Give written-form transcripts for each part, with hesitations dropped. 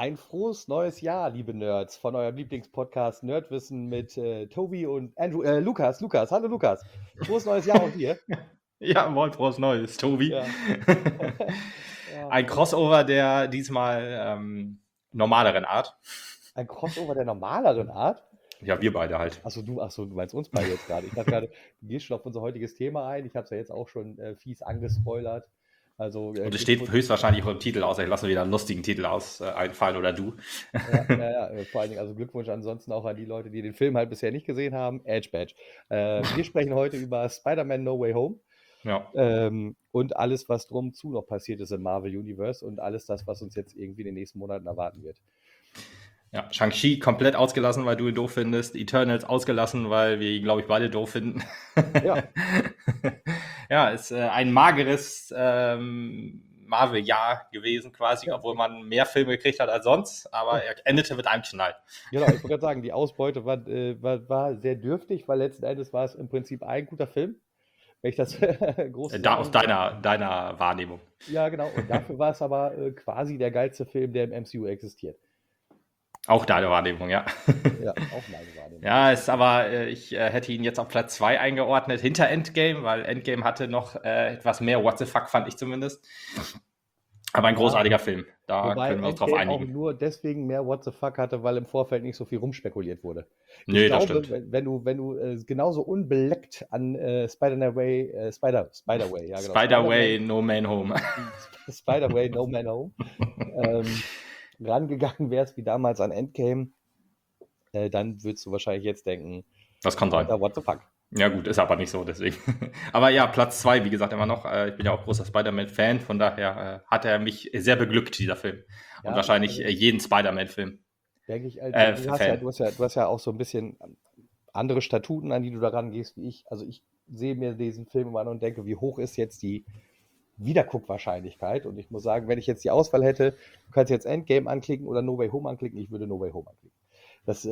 Ein frohes neues Jahr, liebe Nerds, von eurem Lieblingspodcast Nerdwissen mit Tobi und Andrew, Lukas. Hallo Lukas. Frohes neues Jahr auch dir. Ja, moin, frohes Neues, Tobi. Ja. Ja, Ein Crossover der diesmal normaleren Art. ein Crossover der normaleren Art. Ja, wir beide halt. Achso, du meinst uns beide jetzt gerade. Ich dachte gerade, du gehst schon auf unser heutiges Thema ein. Ich habe es ja jetzt auch schon fies angespoilert. Also Und es steht höchstwahrscheinlich auch im Titel aus. Ich lasse mir wieder einen lustigen Titel einfallen oder du. Ja, vor allen Dingen, also Glückwunsch ansonsten auch an die Leute, die den Film halt bisher nicht gesehen haben. Edge Badge. Wir sprechen heute über Spider-Man No Way Home. Ja. Und alles, was drumzu noch passiert ist im Marvel Universe und alles das, was uns jetzt irgendwie in den nächsten Monaten erwarten wird. Ja, Shang-Chi komplett ausgelassen, weil du ihn doof findest. Eternals ausgelassen, weil wir ihn, glaube ich, beide doof finden. Ja. Ja, ist ein mageres Marvel-Jahr gewesen quasi, Ja. obwohl man mehr Filme gekriegt hat als sonst, aber er endete mit einem Knall. Genau, ich wollte gerade sagen, die Ausbeute war sehr dürftig, weil letzten Endes war es im Prinzip ein guter Film. Wenn ich das groß Da aus deiner Wahrnehmung. Ja, genau. Und dafür war es aber quasi der geilste Film, der im MCU existiert. Auch deine Wahrnehmung, ja. Ja, auch meine Wahrnehmung. Ja, ist aber, ich hätte ihn jetzt auf Platz 2 eingeordnet, hinter Endgame, weil Endgame hatte noch etwas mehr What the fuck, fand ich zumindest. Aber ein großartiger Film, da Wobei können wir uns drauf Endgame einigen. auch nur deswegen mehr What the fuck hatte, weil im Vorfeld nicht so viel rumspekuliert wurde. Nee, Ich das glaube, stimmt. wenn du genauso unbeleckt an Spider-Way, ja genau. Spider-Way, No Man Home. Spider-Way, No Man Home, rangegangen wärst wie damals an Endgame, dann würdest du wahrscheinlich jetzt denken, Das kann sein. Alter, what the fuck. Ja gut, ist aber nicht so, deswegen. Aber ja, Platz 2, wie gesagt, immer noch. Ich bin ja auch großer Spider-Man-Fan, von daher hat er mich sehr beglückt, dieser Film. Und Ja, wahrscheinlich also, jeden Spider-Man-Film. denke ich, Fan. du hast ja auch so ein bisschen andere Statuten, an die du da rangehst, wie ich. Also ich sehe mir diesen Film immer an und denke, wie hoch ist jetzt die Wiederguckwahrscheinlichkeit? Und ich muss sagen, wenn ich jetzt die Auswahl hätte, du kannst jetzt Endgame anklicken oder No Way Home anklicken, ich würde No Way Home anklicken. Das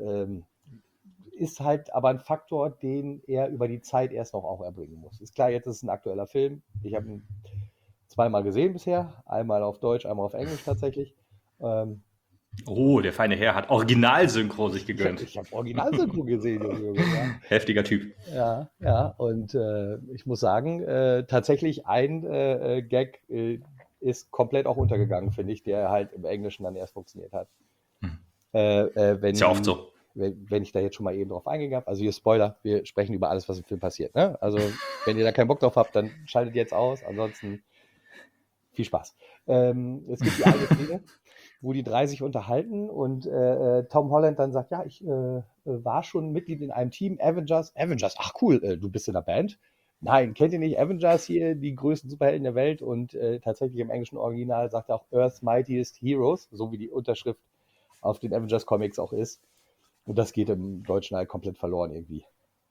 ist halt aber ein Faktor, den er über die Zeit erst noch auch erbringen muss. Ist klar, jetzt ist es ein aktueller Film. Ich habe ihn zweimal gesehen bisher, einmal auf Deutsch, einmal auf Englisch tatsächlich. Oh, der feine Herr hat Originalsynchro sich gegönnt. Ich habe Originalsynchro gesehen, Junge. Ja. Heftiger Typ. Ja, und ich muss sagen, tatsächlich ein Gag ist komplett auch untergegangen, finde ich, der halt im Englischen dann erst funktioniert hat. Ist ja oft so. Wenn ich da jetzt schon mal eben drauf eingegangen habe, also hier Spoiler, wir sprechen über alles, was im Film passiert. Ne? Also wenn ihr da keinen Bock drauf habt, dann schaltet jetzt aus, ansonsten viel Spaß. Es gibt die eine Szene, wo die drei sich unterhalten und Tom Holland dann sagt, ja, ich war schon Mitglied in einem Team, Avengers, ach cool, du bist in der Band? Nein, kennt ihr nicht Avengers hier, die größten Superhelden der Welt? Und tatsächlich im englischen Original sagt er auch Earth's Mightiest Heroes, so wie die Unterschrift auf den Avengers Comics auch ist. Und das geht im Deutschen halt komplett verloren irgendwie.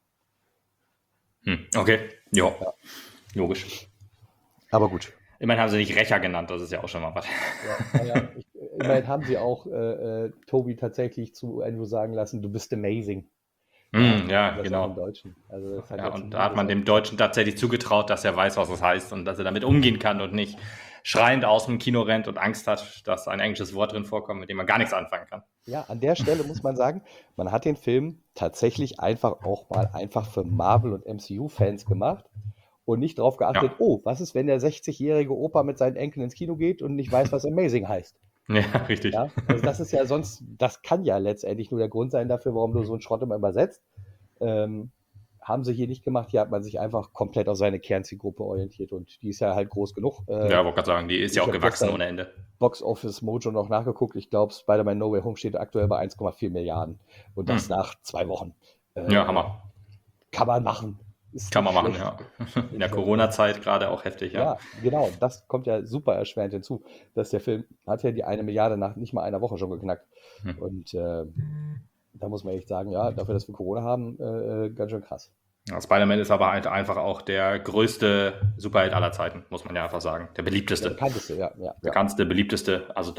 Okay, ja, logisch. Aber gut. Immerhin haben sie nicht Rächer genannt, das ist ja auch schon mal was. Ja, immerhin haben sie auch Tobi tatsächlich zu Andrew sagen lassen, du bist amazing. Ja, das genau. Auch im Deutschen. Also das hat ja, und da hat man dem Deutschen tatsächlich zugetraut, dass er weiß, was das heißt und dass er damit umgehen kann und nicht schreiend aus dem Kino rennt und Angst hat, dass ein englisches Wort drin vorkommt, mit dem man gar nichts anfangen kann. Ja, an der Stelle muss man sagen, man hat den Film tatsächlich einfach für Marvel- und MCU-Fans gemacht und nicht darauf geachtet, was ist, wenn der 60-jährige Opa mit seinen Enkeln ins Kino geht und nicht weiß, was amazing heißt. Ja, richtig. Ja, also das ist ja sonst, das kann ja letztendlich nur der Grund sein dafür, warum du so einen Schrott immer übersetzt. Haben sie hier nicht gemacht. Hier hat man sich einfach komplett auf seine Kernzielgruppe orientiert und die ist ja halt groß genug. Ja, wollte gerade sagen, die ist ja auch gewachsen ohne Ende. Box Office Mojo noch nachgeguckt. Ich glaube, Spider-Man No Way Home steht aktuell bei 1,4 Milliarden und das nach 2 Wochen. Ja, Hammer. Kann man machen. Kann man machen, ja. In der Corona-Zeit gerade auch heftig, ja. Ja, genau. Das kommt ja super erschwerend hinzu, dass der Film hat ja die 1 Milliarde nach nicht mal einer Woche schon geknackt. Und da muss man echt sagen, ja, dafür, dass wir Corona haben, ganz schön krass. Ja, Spider-Man ist aber halt einfach auch der größte Superheld aller Zeiten, muss man ja einfach sagen. Der beliebteste. Der bekannteste, ja. Bekannteste, beliebteste. Also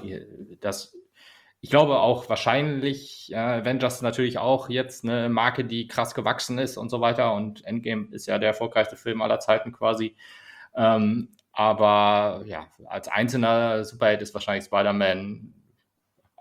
ich glaube auch wahrscheinlich, Avengers natürlich auch jetzt eine Marke, die krass gewachsen ist und so weiter. Und Endgame ist ja der erfolgreichste Film aller Zeiten quasi. Aber ja, als einzelner Superheld ist wahrscheinlich Spider-Man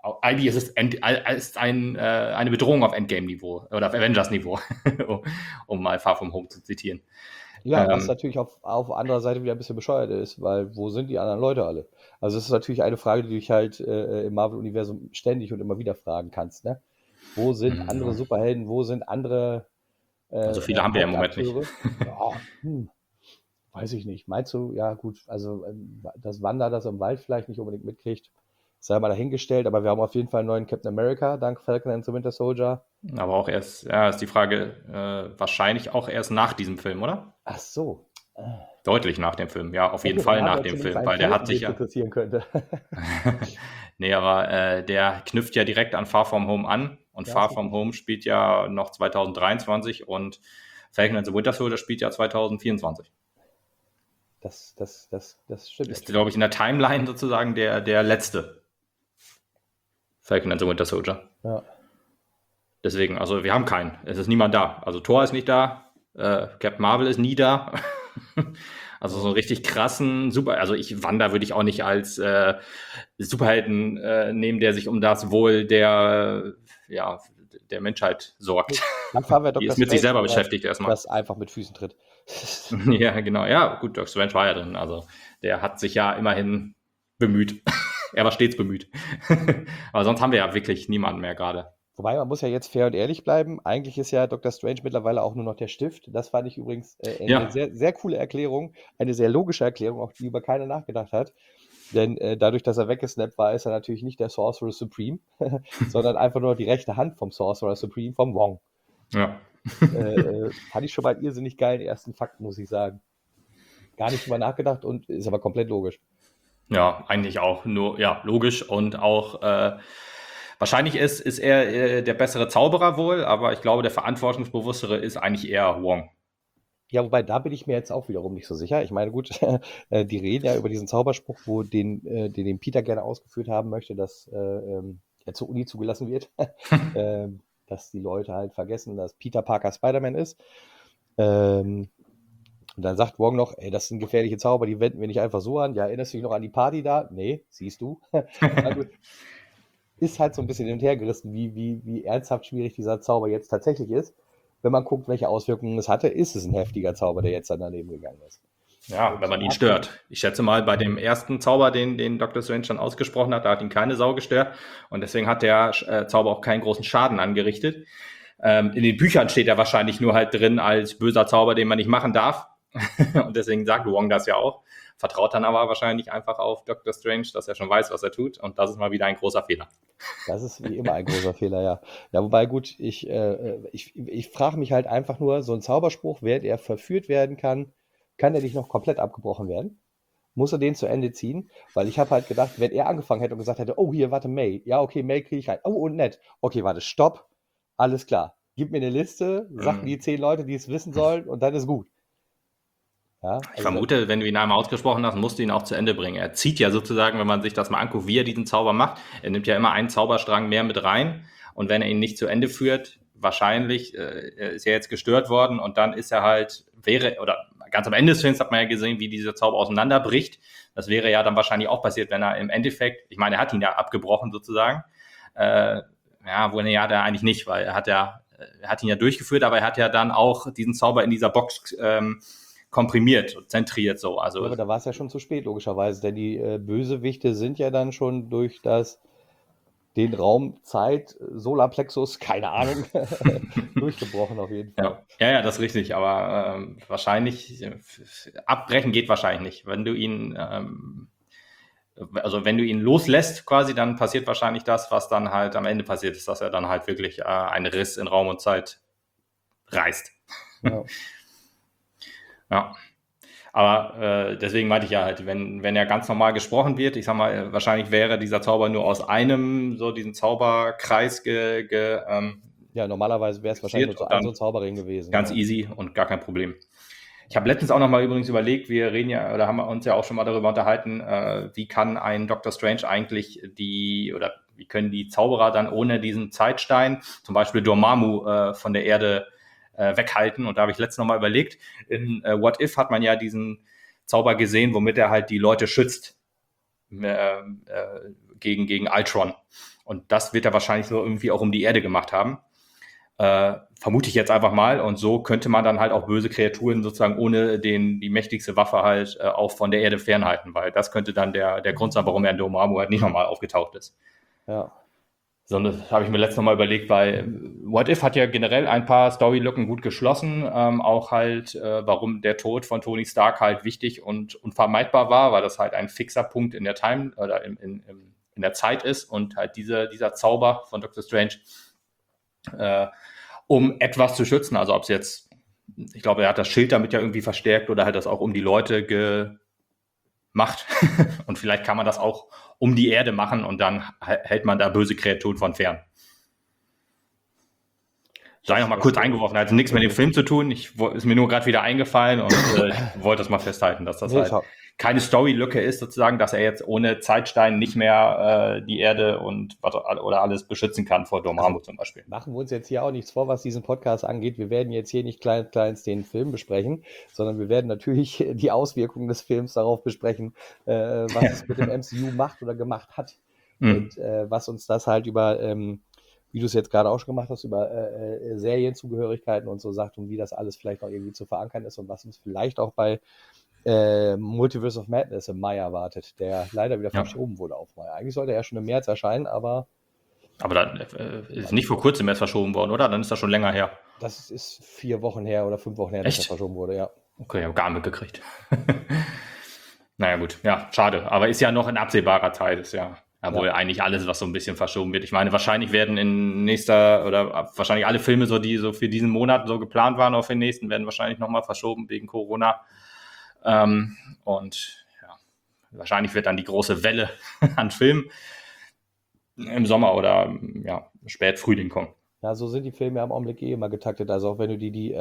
eigentlich ist es eine Bedrohung auf Endgame-Niveau oder auf Avengers-Niveau, um mal Far From Home zu zitieren. Ja, was natürlich auf anderer Seite wieder ein bisschen bescheuert ist, weil wo sind die anderen Leute alle? Also es ist natürlich eine Frage, die du dich halt im Marvel-Universum ständig und immer wieder fragen kannst, ne? Wo sind andere Superhelden, wo sind andere So viele haben wir ja im Moment nicht. Ja, weiß ich nicht. Meinst du, ja gut, also dass Wanda das im Wald vielleicht nicht unbedingt mitkriegt, sei mal dahingestellt, aber wir haben auf jeden Fall einen neuen Captain America, dank Falcon and the Winter Soldier. Aber auch erst, ist die Frage, wahrscheinlich auch erst nach diesem Film, oder? Ach so. Deutlich nach dem Film, ja, auf jeden Okay, Fall dann haben nach wir dem zumindest Film, einen weil der hat Falcon, sich den es ja. interessieren könnte. Nee, aber der knüpft ja direkt an Far From Home an und Ja, Far ist From Home spielt ja noch 2023 und Falcon and the Winter Soldier spielt ja 2024. Das stimmt. Ist, glaube ich, in der Timeline sozusagen der letzte Falcon and the Winter Soldier. Ja. Deswegen, also wir haben keinen. Es ist niemand da. Also Thor ist nicht da, Captain Marvel ist nie da. Also so einen richtig krassen Super, also Wanda würde ich auch nicht als Superhelden nehmen, der sich um das Wohl der Menschheit sorgt. Dann fahren wir Die Dr. ist mit sich selber Strange, beschäftigt erstmal. das einfach mit Füßen tritt. Ja, genau. Ja, gut, Dr. Strange war ja drin. Also der hat sich ja immerhin bemüht. Er war stets bemüht. Aber sonst haben wir ja wirklich niemanden mehr gerade. Wobei, man muss ja jetzt fair und ehrlich bleiben. Eigentlich ist ja Dr. Strange mittlerweile auch nur noch der Stift. Das fand ich übrigens eine sehr, sehr coole Erklärung, eine sehr logische Erklärung, auch die über keiner nachgedacht hat. Denn dadurch, dass er weggesnappt war, ist er natürlich nicht der Sorcerer Supreme, sondern einfach nur die rechte Hand vom Sorcerer Supreme, vom Wong. Ja. Fand ich schon mal einen irrsinnig geilen ersten Fakt, muss ich sagen. Gar nicht drüber nachgedacht und ist aber komplett logisch. Ja, eigentlich auch nur, ja, logisch und auch wahrscheinlich ist er der bessere Zauberer wohl, aber ich glaube, der verantwortungsbewusstere ist eigentlich eher Wong. Ja, wobei, da bin ich mir jetzt auch wiederum nicht so sicher. Ich meine, gut, die reden ja über diesen Zauberspruch, den Peter gerne ausgeführt haben möchte, dass er zur Uni zugelassen wird. Dass die Leute halt vergessen, dass Peter Parker Spider-Man ist. Und dann sagt Wong noch, ey, das sind gefährliche Zauber, die wenden wir nicht einfach so an. Ja, erinnerst du dich noch an die Party da? Nee, siehst du. Also, ist halt so ein bisschen hin und her gerissen, wie ernsthaft schwierig dieser Zauber jetzt tatsächlich ist. Wenn man guckt, welche Auswirkungen es hatte, ist es ein heftiger Zauber, der jetzt dann daneben gegangen ist. Ja, wenn man ihn stört. Ich schätze mal, bei dem ersten Zauber, den Dr. Strange dann ausgesprochen hat, da hat ihn keine Sau gestört. Und deswegen hat der Zauber auch keinen großen Schaden angerichtet. In den Büchern steht er wahrscheinlich nur halt drin als böser Zauber, den man nicht machen darf. Und deswegen sagt Wong das ja auch. Vertraut dann aber wahrscheinlich einfach auf Dr. Strange, dass er schon weiß, was er tut. Und das ist mal wieder ein großer Fehler. Das ist wie immer ein großer Fehler, ja. Ja, wobei gut, ich frage mich halt einfach nur, so ein Zauberspruch, während er verführt werden kann er nicht noch komplett abgebrochen werden? Muss er den zu Ende ziehen? Weil ich habe halt gedacht, wenn er angefangen hätte und gesagt hätte, oh hier, warte, May. Ja, okay, May kriege ich rein. Oh, und nett. Okay, warte, stopp. Alles klar. Gib mir eine Liste, sag mir die 10 Leute, die es wissen sollen und dann ist gut. Ja, Ich vermute, wenn du ihn einmal ausgesprochen hast, musst du ihn auch zu Ende bringen. Er zieht ja sozusagen, wenn man sich das mal anguckt, wie er diesen Zauber macht. Er nimmt ja immer einen Zauberstrang mehr mit rein. Und wenn er ihn nicht zu Ende führt, wahrscheinlich ist er jetzt gestört worden und dann ist er halt, oder ganz am Ende des Films hat man ja gesehen, wie dieser Zauber auseinanderbricht. Das wäre ja dann wahrscheinlich auch passiert, wenn er im Endeffekt, ich meine, er hat ihn ja abgebrochen sozusagen. Wohl ja, da eigentlich nicht, weil er hat ihn ja durchgeführt, aber er hat ja dann auch diesen Zauber in dieser Box komprimiert und zentriert so. Also, ja, aber da war es ja schon zu spät, logischerweise, denn die Bösewichte sind ja dann schon durch den Raum, Zeit, Solarplexus, keine Ahnung, durchgebrochen auf jeden Fall. Ja, das ist richtig, aber wahrscheinlich, abbrechen geht wahrscheinlich nicht. Wenn du ihn loslässt quasi, dann passiert wahrscheinlich das, was dann halt am Ende passiert ist, dass er dann halt wirklich einen Riss in Raum und Zeit reißt. Ja. Ja, aber deswegen meinte ich ja halt, wenn er ganz normal gesprochen wird, ich sag mal, wahrscheinlich wäre dieser Zauber nur aus einem, so diesen Zauberkreis ja, normalerweise wäre es wahrscheinlich nur so ein Zauberring gewesen. Ganz easy und gar kein Problem. Ich habe letztens auch noch mal übrigens überlegt, wir reden ja, oder haben wir uns ja auch schon mal darüber unterhalten, wie kann ein Dr. Strange eigentlich wie können die Zauberer dann ohne diesen Zeitstein, zum Beispiel Dormammu von der Erde weghalten. Und da habe ich letztens noch mal überlegt, in What If hat man ja diesen Zauber gesehen, womit er halt die Leute schützt gegen Ultron. Und das wird er wahrscheinlich so irgendwie auch um die Erde gemacht haben. Vermute ich jetzt einfach mal. Und so könnte man dann halt auch böse Kreaturen sozusagen ohne die mächtigste Waffe halt auch von der Erde fernhalten, weil das könnte dann der Grund sein, warum er in Dormammu halt nicht nochmal aufgetaucht ist. Ja. Sondern das habe ich mir letztes Mal überlegt, weil What If hat ja generell ein paar Storylücken gut geschlossen. Auch halt, warum der Tod von Tony Stark halt wichtig und unvermeidbar war, weil das halt ein fixer Punkt in der Time oder in der Zeit ist und halt dieser Zauber von Doctor Strange, um etwas zu schützen. Also ob es jetzt, ich glaube, er hat das Schild damit ja irgendwie verstärkt oder hat das auch um die Leute gemacht. Und vielleicht kann man das auch um die Erde machen und dann hält man da böse Kreaturen von fern. Sei noch mal kurz eingeworfen, hat nichts mit dem Film zu tun. Ist mir nur gerade wieder eingefallen und ich wollte das mal festhalten, dass das halt keine Storylücke ist, sozusagen, dass er jetzt ohne Zeitstein nicht mehr die Erde und oder alles beschützen kann vor Dormammu zum Beispiel. Machen wir uns jetzt hier auch nichts vor, was diesen Podcast angeht. Wir werden jetzt hier nicht kleins den Film besprechen, sondern wir werden natürlich die Auswirkungen des Films darauf besprechen, was es mit dem MCU macht oder gemacht hat. Und was uns das halt über, wie du es jetzt gerade auch schon gemacht hast, über Serienzugehörigkeiten und so sagt und wie das alles vielleicht auch irgendwie zu verankern ist und was uns vielleicht auch bei Multiverse of Madness im Mai erwartet, der leider wieder verschoben wurde auf Mai. Eigentlich sollte er schon im März erscheinen, aber dann ist nicht vor kurzem erst verschoben worden, oder? Dann ist das schon länger her. Das ist 4 Wochen her oder 5 Wochen her, dass er verschoben wurde, ja. Okay, ich habe gar nicht mitgekriegt. Naja gut, ja, schade. Aber ist ja noch in absehbarer Zeit, ist ja wohl eigentlich alles, was so ein bisschen verschoben wird. Ich meine, wahrscheinlich werden wahrscheinlich alle Filme, so die so für diesen Monat so geplant waren, auch für den nächsten, werden wahrscheinlich nochmal verschoben wegen Corona. Und ja, wahrscheinlich wird dann die große Welle an Filmen im Sommer oder spät Frühling kommen. Ja, so sind die Filme ja im Augenblick immer getaktet. Also auch wenn du die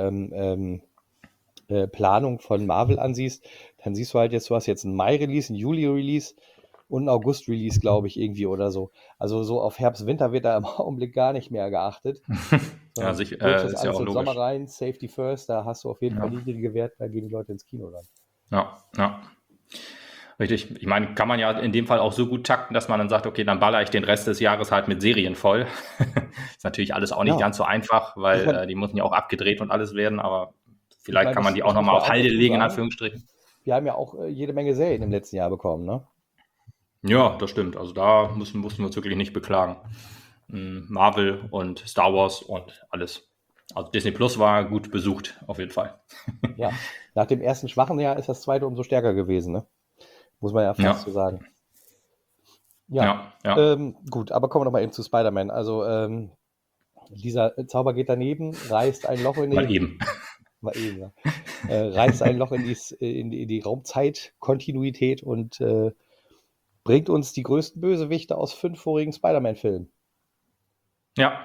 Planung von Marvel ansiehst, dann siehst du halt jetzt, du hast jetzt einen Mai-Release, einen Juli-Release und einen August-Release, glaube ich, irgendwie oder so. Also so auf Herbst, Winter wird da im Augenblick gar nicht mehr geachtet. Ja, sicher. Ist alles ja auch in den Sommer rein, Safety First, da hast du auf jeden Fall niedrige Werte, da gehen die Leute ins Kino dann. Ja. Richtig. Ich meine, kann man ja in dem Fall auch so gut takten, dass man dann sagt, okay, dann baller ich den Rest des Jahres halt mit Serien voll. Ist natürlich alles auch nicht ganz so einfach, weil die müssen ja auch abgedreht und alles werden, aber vielleicht kann man die auch nochmal auf Halde legen, in Anführungsstrichen. Wir haben ja auch jede Menge Serien im letzten Jahr bekommen, ne? Ja, das stimmt. Also da mussten wir uns wirklich nicht beklagen. Marvel und Star Wars und alles. Also Disney Plus war gut besucht, auf jeden Fall. Ja, nach dem ersten schwachen Jahr ist das zweite umso stärker gewesen, ne? Muss man ja fast so sagen. Ja. Gut, aber kommen wir noch mal eben zu Spider-Man. Also dieser Zauber geht daneben, reißt ein Loch in die... reißt ein Loch in die Raumzeitkontinuität und bringt uns die größten Bösewichte aus 5 vorigen Spider-Man-Filmen. Ja.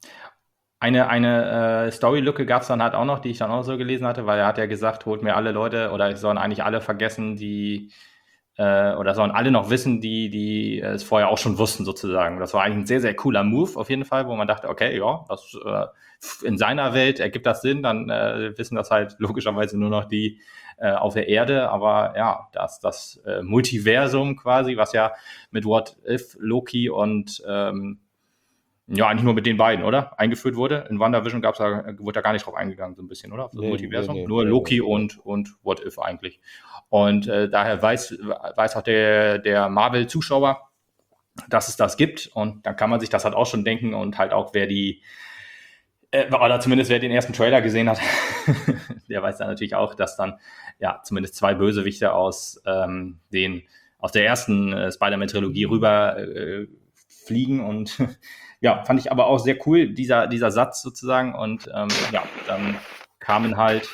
Eine Story-Lücke gab es dann halt auch noch, die ich dann auch so gelesen hatte, weil er hat ja gesagt, holt mir alle Leute oder es sollen eigentlich alle vergessen, die oder sollen alle noch wissen, die es vorher auch schon wussten sozusagen. Das war eigentlich ein sehr, sehr cooler Move auf jeden Fall, wo man dachte, okay, ja, das in seiner Welt ergibt das Sinn, dann wissen das halt logischerweise nur noch die auf der Erde, aber ja, das Multiversum quasi, was ja mit What If, Loki und eigentlich nur mit den beiden, oder? Eingeführt wurde. In WandaVision wurde da gar nicht drauf eingegangen, so ein bisschen, oder? Auf das Multiversum. Nur Loki und What If eigentlich. Und daher weiß auch der Marvel-Zuschauer, dass es das gibt. Und dann kann man sich das halt auch schon denken und halt auch, oder zumindest wer den ersten Trailer gesehen hat, der weiß dann natürlich auch, dass dann zumindest 2 Bösewichte aus der ersten Spider-Man-Trilogie rüber fliegen und fand ich aber auch sehr cool, dieser Satz sozusagen. Und dann kamen halt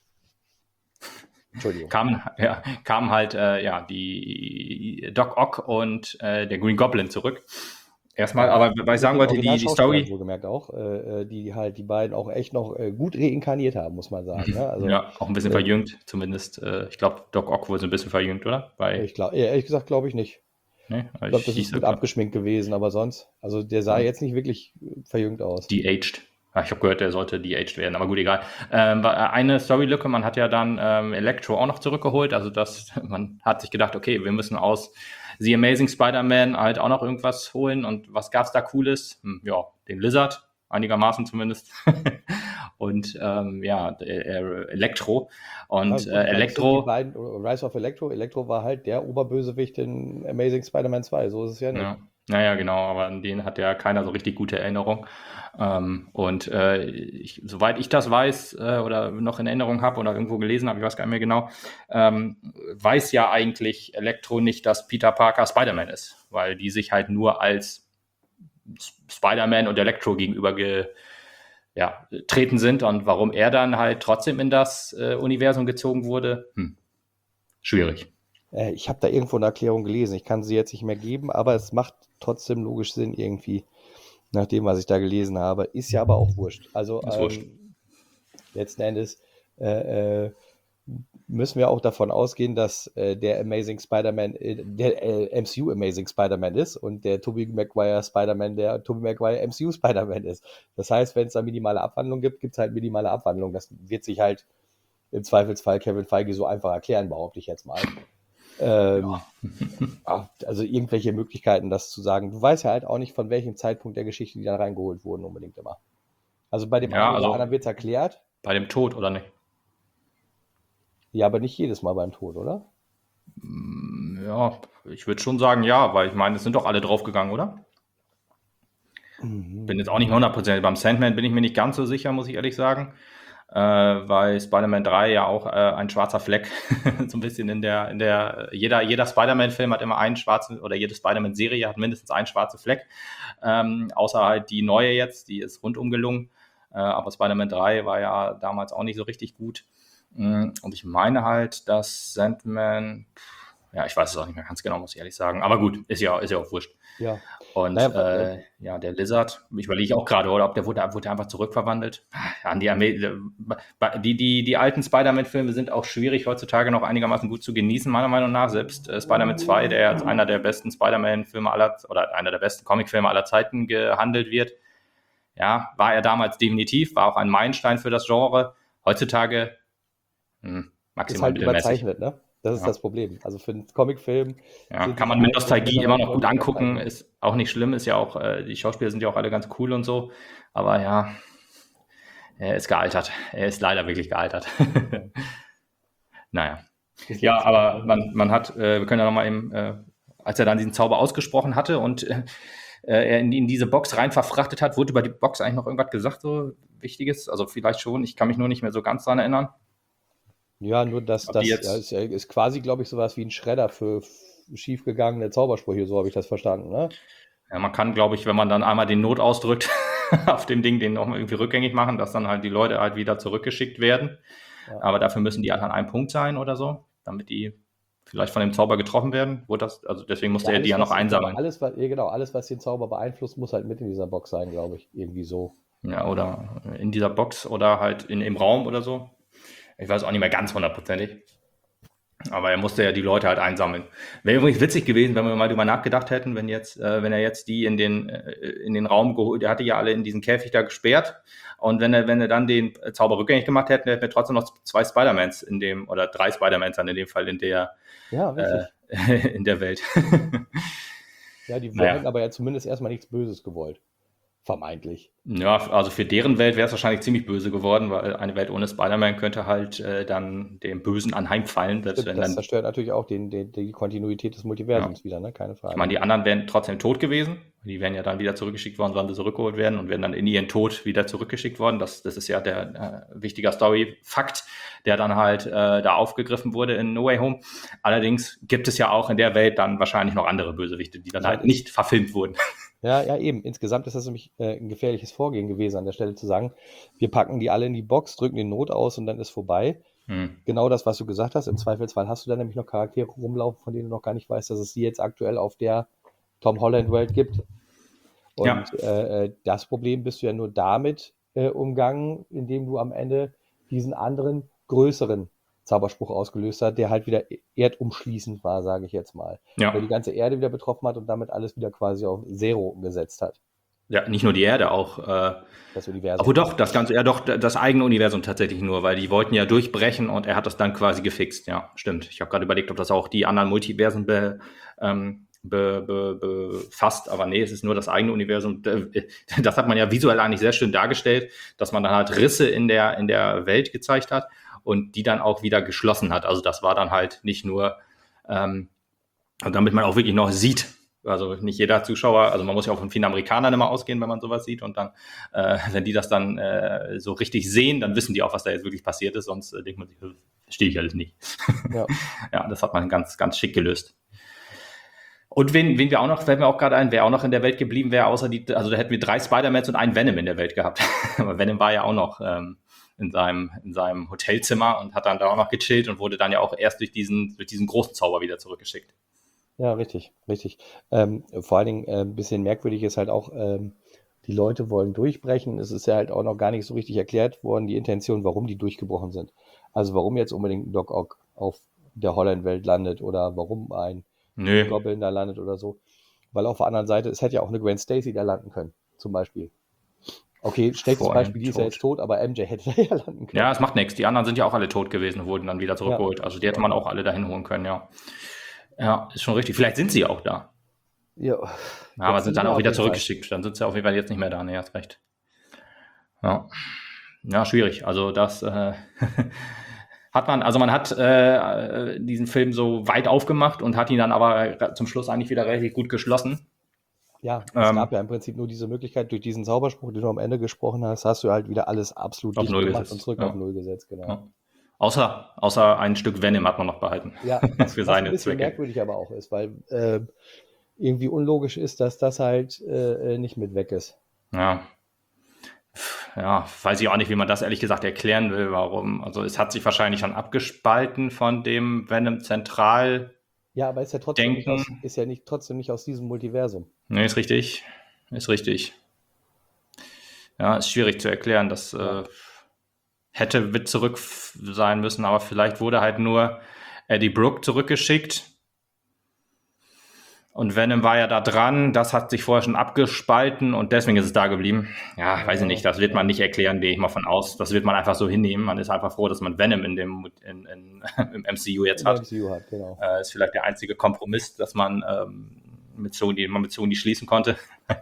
die Doc Ock und der Green Goblin zurück. Erstmal, aber weil ich sagen wollte, die Story. Wohlgemerkt auch, die halt die beiden auch echt noch gut reinkarniert haben, muss man sagen. Ne? Also, auch ein bisschen verjüngt, zumindest. Ich glaube, Doc Ock wurde so ein bisschen verjüngt, oder? Ehrlich gesagt, glaube ich nicht. Nee, ich glaube, das ist gut abgeschminkt gewesen, aber sonst, also der sah jetzt nicht wirklich verjüngt aus. De-aged. Ich habe gehört, der sollte de-aged werden, aber gut, egal. Eine Storylücke, man hat ja dann Electro auch noch zurückgeholt, also man hat sich gedacht, okay, wir müssen aus The Amazing Spider-Man halt auch noch irgendwas holen. Und was gab's da Cooles? Ja, den Lizard, einigermaßen zumindest. Und Elektro. Und Elektro. Die beiden, Rise of Electro. Electro war halt der Oberbösewicht in Amazing Spider-Man 2. So ist es ja nicht. Ja. Naja, genau, aber an den hat ja keiner so richtig gute Erinnerung. Soweit ich das weiß oder noch in Erinnerung habe oder irgendwo gelesen habe, ich weiß gar nicht mehr genau, weiß ja eigentlich Elektro nicht, dass Peter Parker Spider-Man ist, weil die sich halt nur als Spider-Man und Elektro gegenüber treten sind, und warum er dann halt trotzdem in das Universum gezogen wurde, schwierig. Ich habe da irgendwo eine Erklärung gelesen. Ich kann sie jetzt nicht mehr geben, aber es macht trotzdem logisch Sinn irgendwie, nach dem, was ich da gelesen habe. Ist ja aber auch wurscht. Also letzten Endes müssen wir auch davon ausgehen, dass der Amazing Spider-Man, der MCU Amazing Spider-Man ist und der Tobey Maguire Spider-Man der Tobey Maguire MCU Spider-Man ist. Das heißt, wenn es da minimale Abwandlung gibt, gibt es halt minimale Abwandlung. Das wird sich halt im Zweifelsfall Kevin Feige so einfach erklären, behaupte ich jetzt mal. Also irgendwelche Möglichkeiten, das zu sagen. Du weißt ja halt auch nicht, von welchem Zeitpunkt der Geschichte die da reingeholt wurden, unbedingt immer. Also bei dem einen oder anderen wird es erklärt. Bei dem Tod, oder nicht? Ja, aber nicht jedes Mal beim Tod, oder? Ja, ich würde schon sagen, ja, weil ich meine, es sind doch alle draufgegangen, oder? Bin jetzt auch nicht mehr 100%. Beim Sandman bin ich mir nicht ganz so sicher, muss ich ehrlich sagen. Weil Spider-Man 3 ja auch ein schwarzer Fleck so ein bisschen jeder Spider-Man-Film hat immer einen schwarzen, oder jede Spider-Man-Serie hat mindestens einen schwarzen Fleck, außer halt die neue jetzt, die ist rundum gelungen, aber Spider-Man 3 war ja damals auch nicht so richtig gut, und ich meine halt, dass Sandman, ja, ich weiß es auch nicht mehr ganz genau, muss ich ehrlich sagen, aber gut, ist ja auch wurscht. Ja. Und der Lizard, ich überlege auch gerade, oder ob der wurde einfach zurückverwandelt. Die alten Spider-Man-Filme sind auch schwierig heutzutage noch einigermaßen gut zu genießen, meiner Meinung nach. Selbst Spider-Man 2, der als einer der besten Spider-Man-Filme oder einer der besten Comic-Filme aller Zeiten gehandelt wird, ja, war er damals definitiv, war auch ein Meilenstein für das Genre. Heutzutage maximal ist halt mittelmäßig. Überzeichnet, ne? Das ist das Problem. Also für einen Comicfilm. Ja, kann man mit Nostalgie immer noch gut angucken, ist auch nicht schlimm, ist ja auch, die Schauspieler sind ja auch alle ganz cool und so, aber ja, er ist gealtert. Er ist leider wirklich gealtert. Naja. Ja, aber man hat, wir können ja nochmal eben, als er dann diesen Zauber ausgesprochen hatte und er in diese Box rein verfrachtet hat, wurde über die Box eigentlich noch irgendwas gesagt, so Wichtiges? Also vielleicht schon, ich kann mich nur nicht mehr so ganz dran erinnern. Ja, nur das ist quasi, glaube ich, sowas wie ein Schredder für schiefgegangene Zaubersprüche, so habe ich das verstanden, ne? Ja, man kann, glaube ich, wenn man dann einmal den Not ausdrückt, auf dem Ding den nochmal irgendwie rückgängig machen, dass dann halt die Leute halt wieder zurückgeschickt werden. Ja. Aber dafür müssen die halt an einem Punkt sein oder so, damit die vielleicht von dem Zauber getroffen werden. Also deswegen musste er die ja noch einsammeln. Alles, was den Zauber beeinflusst, muss halt mit in dieser Box sein, glaube ich. Irgendwie so. Ja, oder in dieser Box oder halt im Raum oder so. Ich weiß auch nicht mehr ganz 100%ig. Aber er musste ja die Leute halt einsammeln. Wäre übrigens witzig gewesen, wenn wir mal drüber nachgedacht hätten, wenn er jetzt die in den Raum geholt, der hatte ja alle in diesen Käfig da gesperrt. Und wenn er dann den Zauber rückgängig gemacht hätte, hätten wir trotzdem noch 2 Spider-Mans oder 3 Spider-Mans dann in dem Fall in der Welt. Ja, die hätten aber ja zumindest erstmal nichts Böses gewollt. Vermeintlich. Ja, also für deren Welt wäre es wahrscheinlich ziemlich böse geworden, weil eine Welt ohne Spider-Man könnte halt dann dem Bösen anheimfallen. Das zerstört natürlich auch die Kontinuität des Multiversums wieder, ne? Keine Frage. Ich meine, die anderen wären trotzdem tot gewesen. Die wären ja dann wieder zurückgeschickt worden, sollen sie zurückgeholt werden und werden dann in ihren Tod wieder zurückgeschickt worden. Das ist ja der wichtiger Story-Fakt, der dann halt da aufgegriffen wurde in No Way Home. Allerdings gibt es ja auch in der Welt dann wahrscheinlich noch andere Bösewichte, die dann halt nicht verfilmt wurden. Ja, eben. Insgesamt ist das nämlich ein gefährliches Vorgehen gewesen, an der Stelle zu sagen, wir packen die alle in die Box, drücken den Not aus und dann ist vorbei. Genau das, was du gesagt hast. Im Zweifelsfall hast du dann nämlich noch Charaktere rumlaufen, von denen du noch gar nicht weißt, dass es sie jetzt aktuell auf der Tom Holland-Welt gibt. Und das Problem bist du ja nur damit umgangen, indem du am Ende diesen anderen, größeren Zauberspruch ausgelöst hat, der halt wieder erdumschließend war, sage ich jetzt mal. Ja. Der die ganze Erde wieder betroffen hat und damit alles wieder quasi auf Zero gesetzt hat. Ja, nicht nur die Erde, auch das Universum. Aber doch, das eigene Universum tatsächlich nur, weil die wollten ja durchbrechen und er hat das dann quasi gefixt. Ja, stimmt. Ich habe gerade überlegt, ob das auch die anderen Multiversen befasst, aber nee, es ist nur das eigene Universum. Das hat man ja visuell eigentlich sehr schön dargestellt, dass man dann halt Risse in der Welt gezeigt hat und die dann auch wieder geschlossen hat. Also das war dann halt nicht nur, damit man auch wirklich noch sieht. Also nicht jeder Zuschauer, also man muss ja auch von vielen Amerikanern immer ausgehen, wenn man sowas sieht und dann, wenn die das dann so richtig sehen, dann wissen die auch, was da jetzt wirklich passiert ist, sonst denkt man sich, verstehe ich alles nicht. Ja. Ja, das hat man ganz, ganz schick gelöst. Und wen wir auch noch, fällt mir auch gerade ein, wer auch noch in der Welt geblieben wäre, also da hätten wir 3 Spider-Mans und einen Venom in der Welt gehabt. Aber Venom war ja auch noch in seinem Hotelzimmer und hat dann da auch noch gechillt und wurde dann ja auch erst durch diesen großen Zauber wieder zurückgeschickt. Ja, richtig, richtig. Vor allen Dingen ein bisschen merkwürdig ist halt auch, die Leute wollen durchbrechen. Es ist ja halt auch noch gar nicht so richtig erklärt worden, die Intention, warum die durchgebrochen sind. Also warum jetzt unbedingt ein Doc Ock auf der Holland-Welt landet oder warum ein Nö. Goblin da landet oder so. Weil auf der anderen Seite, es hätte ja auch eine Gwen Stacy da landen können, zum Beispiel. Okay, schlechtes Vorhin Beispiel, die ist ja tot. jetzt tot, aber MJ hätte da ja landen können. Ja, es macht nichts. Die anderen sind ja auch alle tot gewesen und wurden dann wieder zurückgeholt. Also die hätte man auch alle dahin holen können, ja. Ja, ist schon richtig. Vielleicht sind sie auch da. Ja, Aber jetzt sind sind dann wir auch auf wieder jeden Fall. zurückgeschickt. Dann sind sie auf jeden Fall jetzt nicht mehr da. Nee, hast recht. Ja, ja, schwierig. Also das man hat diesen Film so weit aufgemacht und hat ihn dann aber zum Schluss eigentlich wieder relativ gut geschlossen. Ja, es gab ja im Prinzip nur diese Möglichkeit, durch diesen Zauberspruch, den du am Ende gesprochen hast, hast du halt wieder alles absolut Auf dicht Null gemacht gesetzt, und zurück ja. auf Null gesetzt, genau. Ja. Außer ein Stück Venom hat man noch behalten. Ja, Für was ein seine bisschen Zwecke. merkwürdig aber auch ist, weil irgendwie unlogisch ist, dass das halt nicht mit weg ist. Ja. Ja, weiß ich auch nicht, wie man das ehrlich gesagt erklären will, warum. Also es hat sich wahrscheinlich schon abgespalten von dem Venom Zentral. Ja, aber ist ja trotzdem nicht Denken. trotzdem nicht aus diesem Multiversum. Nee, ist richtig. Ist richtig. Ja, ist schwierig zu erklären. Das hätte zurück sein müssen, aber vielleicht wurde halt nur Eddie Brooke zurückgeschickt. Und Venom war ja da dran, das hat sich vorher schon abgespalten und deswegen ist es da geblieben. Ja, weiß ich nicht, das wird man nicht erklären, gehe ich mal von aus. Das wird man einfach so hinnehmen. Man ist einfach froh, dass man Venom im MCU jetzt hat. MCU hat, genau. Ist vielleicht der einzige Kompromiss, dass man mit Sony schließen konnte.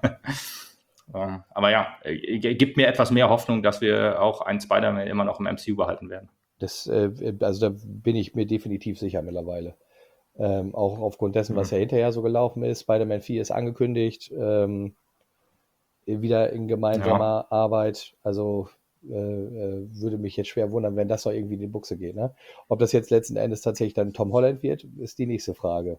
Aber ja, gibt mir etwas mehr Hoffnung, dass wir auch einen Spider-Man immer noch im MCU behalten werden. Also da bin ich mir definitiv sicher mittlerweile. Auch aufgrund dessen, was ja hinterher so gelaufen ist. Spider-Man 4 ist angekündigt, wieder in gemeinsamer Arbeit. Also würde mich jetzt schwer wundern, wenn das noch irgendwie in die Buchse geht. Ne? Ob das jetzt letzten Endes tatsächlich dann Tom Holland wird, ist die nächste Frage.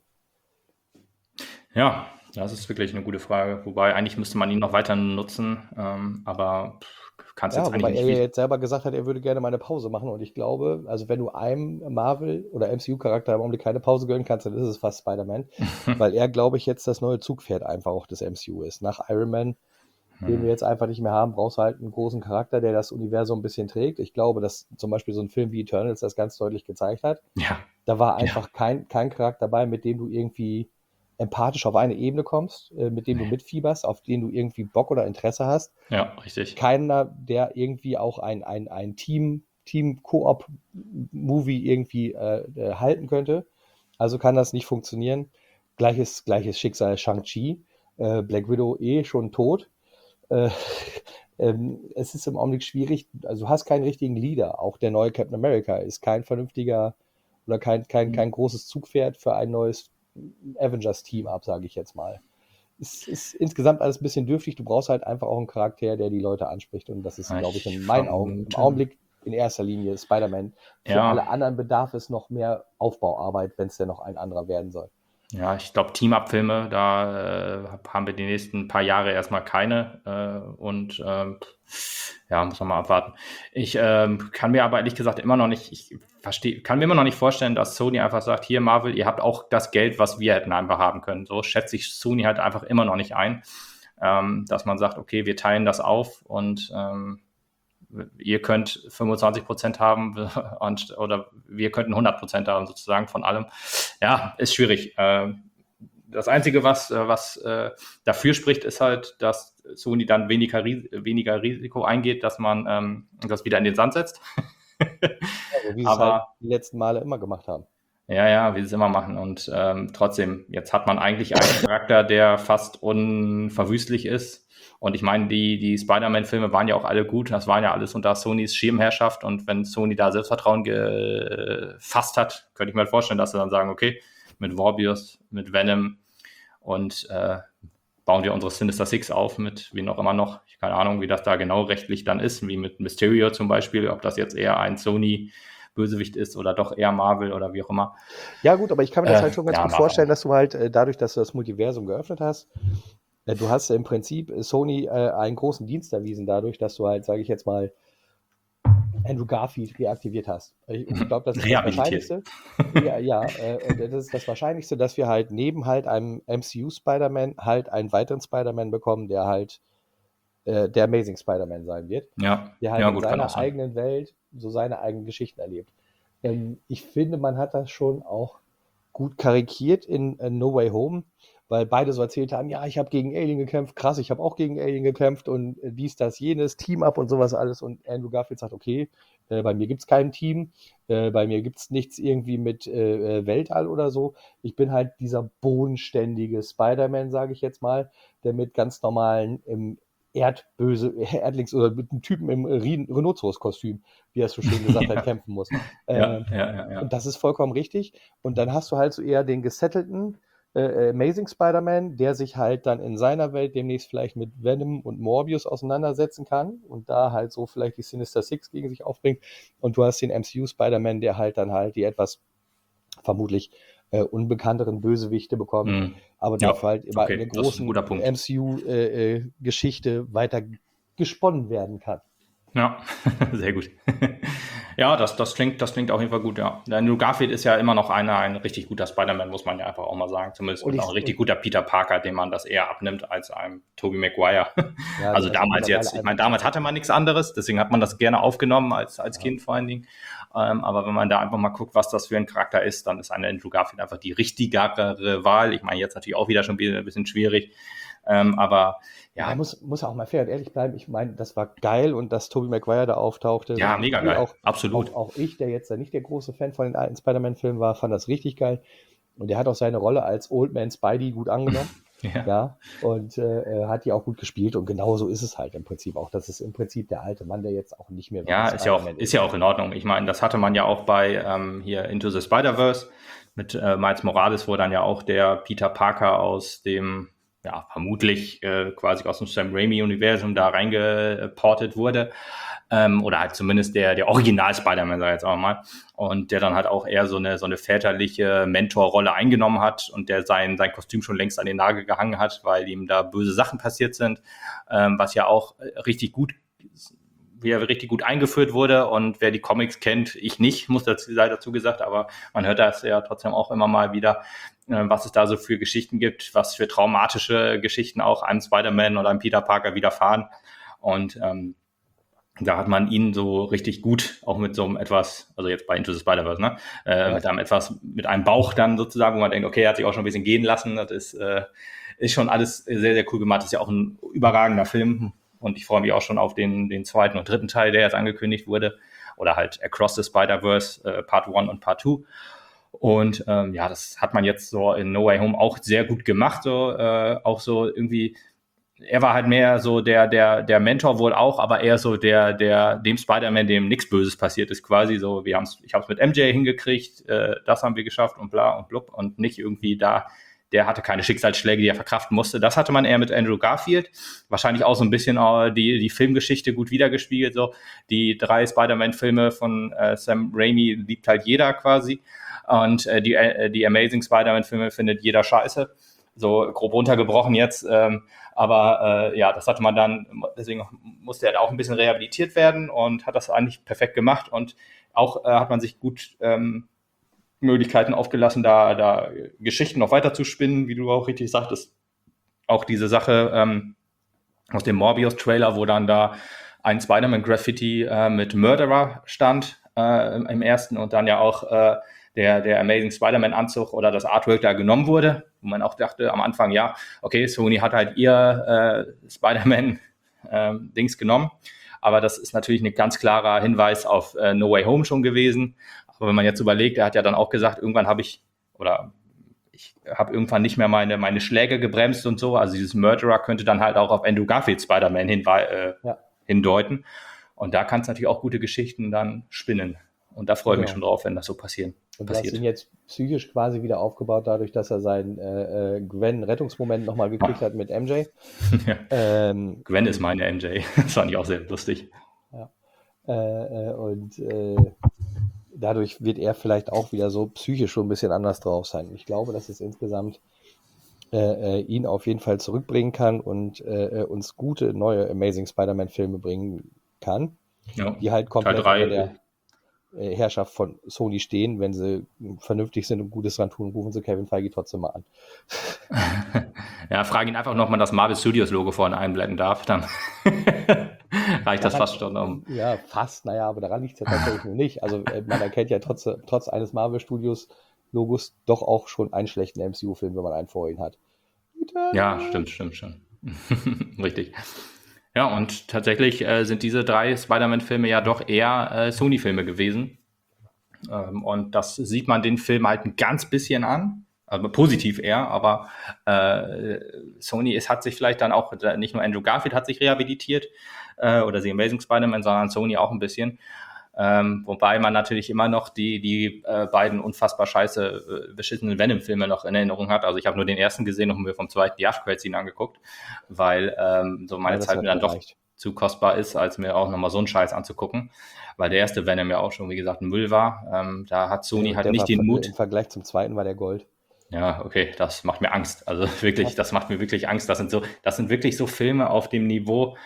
Ja, das ist wirklich eine gute Frage. Wobei eigentlich müsste man ihn noch weiter nutzen, aber kannst jetzt Ja, wobei eigentlich er nicht. ja jetzt selber gesagt hat, er würde gerne mal eine Pause machen. Und ich glaube, also wenn du einem Marvel- oder MCU-Charakter im Augenblick keine Pause gönnen kannst, dann ist es fast Spider-Man. Weil er, glaube ich, jetzt das neue Zugpferd einfach auch des MCU ist. Nach Iron Man, den wir jetzt einfach nicht mehr haben, brauchst du halt einen großen Charakter, der das Universum ein bisschen trägt. Ich glaube, dass zum Beispiel so ein Film wie Eternals das ganz deutlich gezeigt hat. Ja, Da war einfach kein Charakter dabei, mit dem du irgendwie empathisch auf eine Ebene kommst, mit dem du mitfieberst, auf den du irgendwie Bock oder Interesse hast. ja, richtig. Keiner, der irgendwie auch ein Team-Koop-Movie irgendwie halten könnte. Also kann das nicht funktionieren. Gleiches Schicksal Shang-Chi. Black Widow schon tot. Es ist im Augenblick schwierig. Also du hast keinen richtigen Leader. Auch der neue Captain America ist kein vernünftiger oder kein großes Zugpferd für ein neues Avengers-Team-Up, sage ich jetzt mal. Es ist insgesamt alles ein bisschen dürftig. Du brauchst halt einfach auch einen Charakter, der die Leute anspricht. Und das ist, glaube ich, in meinen Augen im Augenblick in erster Linie Spider-Man. Für alle anderen bedarf es noch mehr Aufbauarbeit, wenn es denn noch ein anderer werden soll. Ja, ich glaube, Team-Up-Filme, da haben wir die nächsten paar Jahre erstmal keine. Und ja, muss man mal abwarten. Ich kann mir aber ehrlich gesagt immer noch nicht, kann mir immer noch nicht vorstellen, dass Sony einfach sagt, hier Marvel, ihr habt auch das Geld, was wir hätten einfach haben können. So schätze ich Sony halt einfach immer noch nicht ein, dass man sagt, okay, wir teilen das auf und ihr könnt 25% haben oder wir könnten 100% haben sozusagen von allem. Ja, ist schwierig. Das Einzige, was dafür spricht, ist halt, dass Sony dann weniger Risiko eingeht, dass man das wieder in den Sand setzt. Also, wie sie es halt die letzten Male immer gemacht haben. Ja, wie sie es immer machen. Und trotzdem, jetzt hat man eigentlich einen Charakter, der fast unverwüstlich ist. Und ich meine, die Spider-Man-Filme waren ja auch alle gut. Das waren ja alles unter Sonys Schirmherrschaft. Und wenn Sony da Selbstvertrauen gefasst hat, könnte ich mir halt vorstellen, dass sie dann sagen, okay, mit Morbius, mit Venom und bauen wir unsere Sinister Six auf mit wie noch immer noch. Ich keine Ahnung, wie das da genau rechtlich dann ist, wie mit Mysterio zum Beispiel, ob das jetzt eher ein Sony-Bösewicht ist oder doch eher Marvel oder wie auch immer. Ja, gut, aber ich kann mir das halt schon ganz Ja, gut mal vorstellen, schauen. dass du halt dadurch, dass du das Multiversum geöffnet hast, du hast im Prinzip Sony einen großen Dienst erwiesen dadurch, dass du halt, sage ich jetzt mal, Andrew Garfield reaktiviert hast. Ich glaube, das ist das Rehabilitiert. Wahrscheinlichste. Und das ist das Wahrscheinlichste, dass wir halt neben halt einem MCU Spider-Man halt einen weiteren Spider-Man bekommen, der halt der Amazing Spider-Man sein wird, der halt Ja, in gut, kann auch seiner sein. eigenen Welt so seine eigenen Geschichten erlebt. Ich finde, man hat das schon auch gut karikiert in No Way Home, weil beide so erzählt haben, ja, ich habe gegen Alien gekämpft, krass, ich habe auch gegen Alien gekämpft und dies, das, jenes, Team-Up und sowas alles. Und Andrew Garfield sagt, okay, bei mir gibt es kein Team, bei mir gibt es nichts irgendwie mit Weltall oder so. Ich bin halt dieser bodenständige Spider-Man, sage ich jetzt mal, der mit ganz normalen Erdlings oder mit einem Typen im Rhinoceros-Kostüm, wie er es so schön gesagt hat, Ja, kämpfen muss. ja, Äh, ja, ja, und ja. das ist vollkommen richtig. Und dann hast du halt so eher den gesettelten Amazing Spider-Man, der sich halt dann in seiner Welt demnächst vielleicht mit Venom und Morbius auseinandersetzen kann und da halt so vielleicht die Sinister Six gegen sich aufbringt. Und du hast den MCU Spider-Man, der halt dann halt die etwas vermutlich unbekannteren Bösewichte bekommt, Hm. aber Ja, dafür halt immer in der okay, das ist ein guter großen Punkt. MCU-Geschichte weiter gesponnen werden kann. Ja, sehr gut. Ja, das klingt auf jeden Fall gut, ja. Der Andrew Garfield ist ja immer noch ein richtig guter Spider-Man, muss man ja einfach auch mal sagen. Zumindest Und und auch ein ich, richtig und guter Peter Parker, dem man das eher abnimmt als einem Tobey Maguire. ja, Also der ist auch damals mittlerweile jetzt, ich meine, 31. damals hatte man nichts anderes, deswegen hat man das gerne aufgenommen als Ja. Kind vor allen Dingen. Aber wenn man da einfach mal guckt, was das für ein Charakter ist, dann ist ein Andrew Garfield einfach die richtigere Wahl. Ich meine, jetzt natürlich auch wieder schon wieder ein bisschen schwierig. Aber Ja, ja, muss auch mal fair und ehrlich bleiben. Ich meine, das war geil und dass Tobey Maguire da auftauchte, ja, richtig mega cool. geil. Absolut. Auch ich, der jetzt da nicht der große Fan von den alten Spider-Man-Filmen war, fand das richtig geil. Und er hat auch seine Rolle als Old Man Spidey gut angenommen. Ja. Ja, und er hat die auch gut gespielt. Und genau so ist es halt im Prinzip auch. Das ist im Prinzip der alte Mann, der jetzt auch nicht mehr Ja, wirklich Spider-Man ist ist. ja auch in Ordnung. Ich meine, das hatte man ja auch bei hier Into the Spider-Verse mit Miles Morales, wo dann ja auch der Peter Parker aus dem, ja, vermutlich quasi aus dem Sam Raimi-Universum da reingeportet wurde. Oder halt zumindest der Original Spider-Man, sag ich jetzt auch mal. Und der dann halt auch eher so eine väterliche Mentorrolle eingenommen hat und der sein Kostüm schon längst an den Nagel gehangen hat, weil ihm da böse Sachen passiert sind, was ja auch richtig gut wie er richtig gut eingeführt wurde. Und wer die Comics kennt, ich nicht, sei dazu gesagt, aber man hört das ja trotzdem auch immer mal wieder, was es da so für Geschichten gibt, was für traumatische Geschichten auch einem Spider-Man oder einem Peter Parker widerfahren. Und da hat man ihn so richtig gut, auch mit so einem etwas, also jetzt bei Into the Spider-Verse, ne, Ja, mit einem Bauch dann sozusagen, wo man denkt, okay, er hat sich auch schon ein bisschen gehen lassen. Das ist schon alles sehr, sehr cool gemacht. Das ist ja auch ein überragender Film. Und ich freue mich auch schon auf den zweiten und dritten Teil, der jetzt angekündigt wurde. Oder halt Across the Spider-Verse, Part 1 und Part 2. Und ja, das hat man jetzt so in No Way Home auch sehr gut gemacht. So, auch so irgendwie, er war halt mehr so der Mentor wohl auch, aber eher so dem Spider-Man, dem nichts Böses passiert ist, quasi so, ich habe es mit MJ hingekriegt, das haben wir geschafft und bla und blub und nicht irgendwie da, der hatte keine Schicksalsschläge, die er verkraften musste. Das hatte man eher mit Andrew Garfield. Wahrscheinlich auch so ein bisschen die Filmgeschichte gut wiedergespiegelt. So die 3 Spider-Man-Filme von Sam Raimi liebt halt jeder quasi. Und die Amazing Spider-Man-Filme findet jeder scheiße. So grob runtergebrochen jetzt. Aber ja, das hatte man dann, deswegen musste er da auch ein bisschen rehabilitiert werden und hat das eigentlich perfekt gemacht. Und auch hat man sich gut Möglichkeiten aufgelassen, da Geschichten noch weiter zu spinnen, wie du auch richtig sagtest. Auch diese Sache aus dem Morbius-Trailer, wo dann da ein Spider-Man-Graffiti mit Murderer stand im ersten und dann ja auch der Amazing Spider-Man-Anzug oder das Artwork da genommen wurde, wo man auch dachte am Anfang, ja, okay, Sony hat halt ihr Spider-Man-Dings genommen, aber das ist natürlich ein ganz klarer Hinweis auf No Way Home schon gewesen. Aber wenn man jetzt überlegt, er hat ja dann auch gesagt, ich habe irgendwann nicht mehr meine Schläge gebremst und so. Also dieses Murderer könnte dann halt auch auf Andrew Garfield Spider-Man hindeuten. Und da kann es natürlich auch gute Geschichten dann spinnen. Und da freue ich mich schon drauf, wenn das so passiert. Und du hast ihn jetzt psychisch quasi wieder aufgebaut, dadurch, dass er seinen Gwen-Rettungsmoment nochmal gekriegt hat mit MJ. Ja. Gwen ist meine MJ. Das fand ich auch sehr lustig. Ja. Dadurch wird er vielleicht auch wieder so psychisch schon ein bisschen anders drauf sein. Ich glaube, dass es insgesamt ihn auf jeden Fall zurückbringen kann und uns gute neue Amazing Spider-Man-Filme bringen kann, die halt komplett unter der Herrschaft von Sony stehen. Wenn sie vernünftig sind und Gutes dran tun, rufen sie Kevin Feige trotzdem mal an. Ja, frage ihn einfach, ob man das Marvel Studios Logo vorne einblenden darf, dann reicht das fast schon. Ja, fast, naja, aber daran liegt es ja tatsächlich nur nicht. Also man erkennt ja trotz eines Marvel Studios Logos doch auch schon einen schlechten MCU-Film, wenn man einen vor ihn hat. Ja, stimmt schon. Richtig. Ja, und tatsächlich sind diese 3 Spider-Man-Filme ja doch eher Sony-Filme gewesen. Und das sieht man den Film halt ein ganz bisschen an. Also positiv eher, aber Sony hat sich vielleicht dann auch, nicht nur Andrew Garfield hat sich rehabilitiert oder The Amazing Spider-Man, sondern Sony auch ein bisschen. Wobei man natürlich immer noch die beiden unfassbar beschissenen Venom-Filme noch in Erinnerung hat. Also ich habe nur den ersten gesehen und mir vom zweiten die After-Credit-Scene angeguckt, weil so meine Zeit mir dann doch zu kostbar ist, als mir auch nochmal so einen Scheiß anzugucken. Weil der erste Venom ja auch schon, wie gesagt, ein Müll war. Da hat Sony halt nicht den Mut. Im Vergleich zum zweiten war der Gold. Ja, okay, das macht mir Angst. Also wirklich, das macht mir wirklich Angst. Das sind wirklich so Filme auf dem Niveau,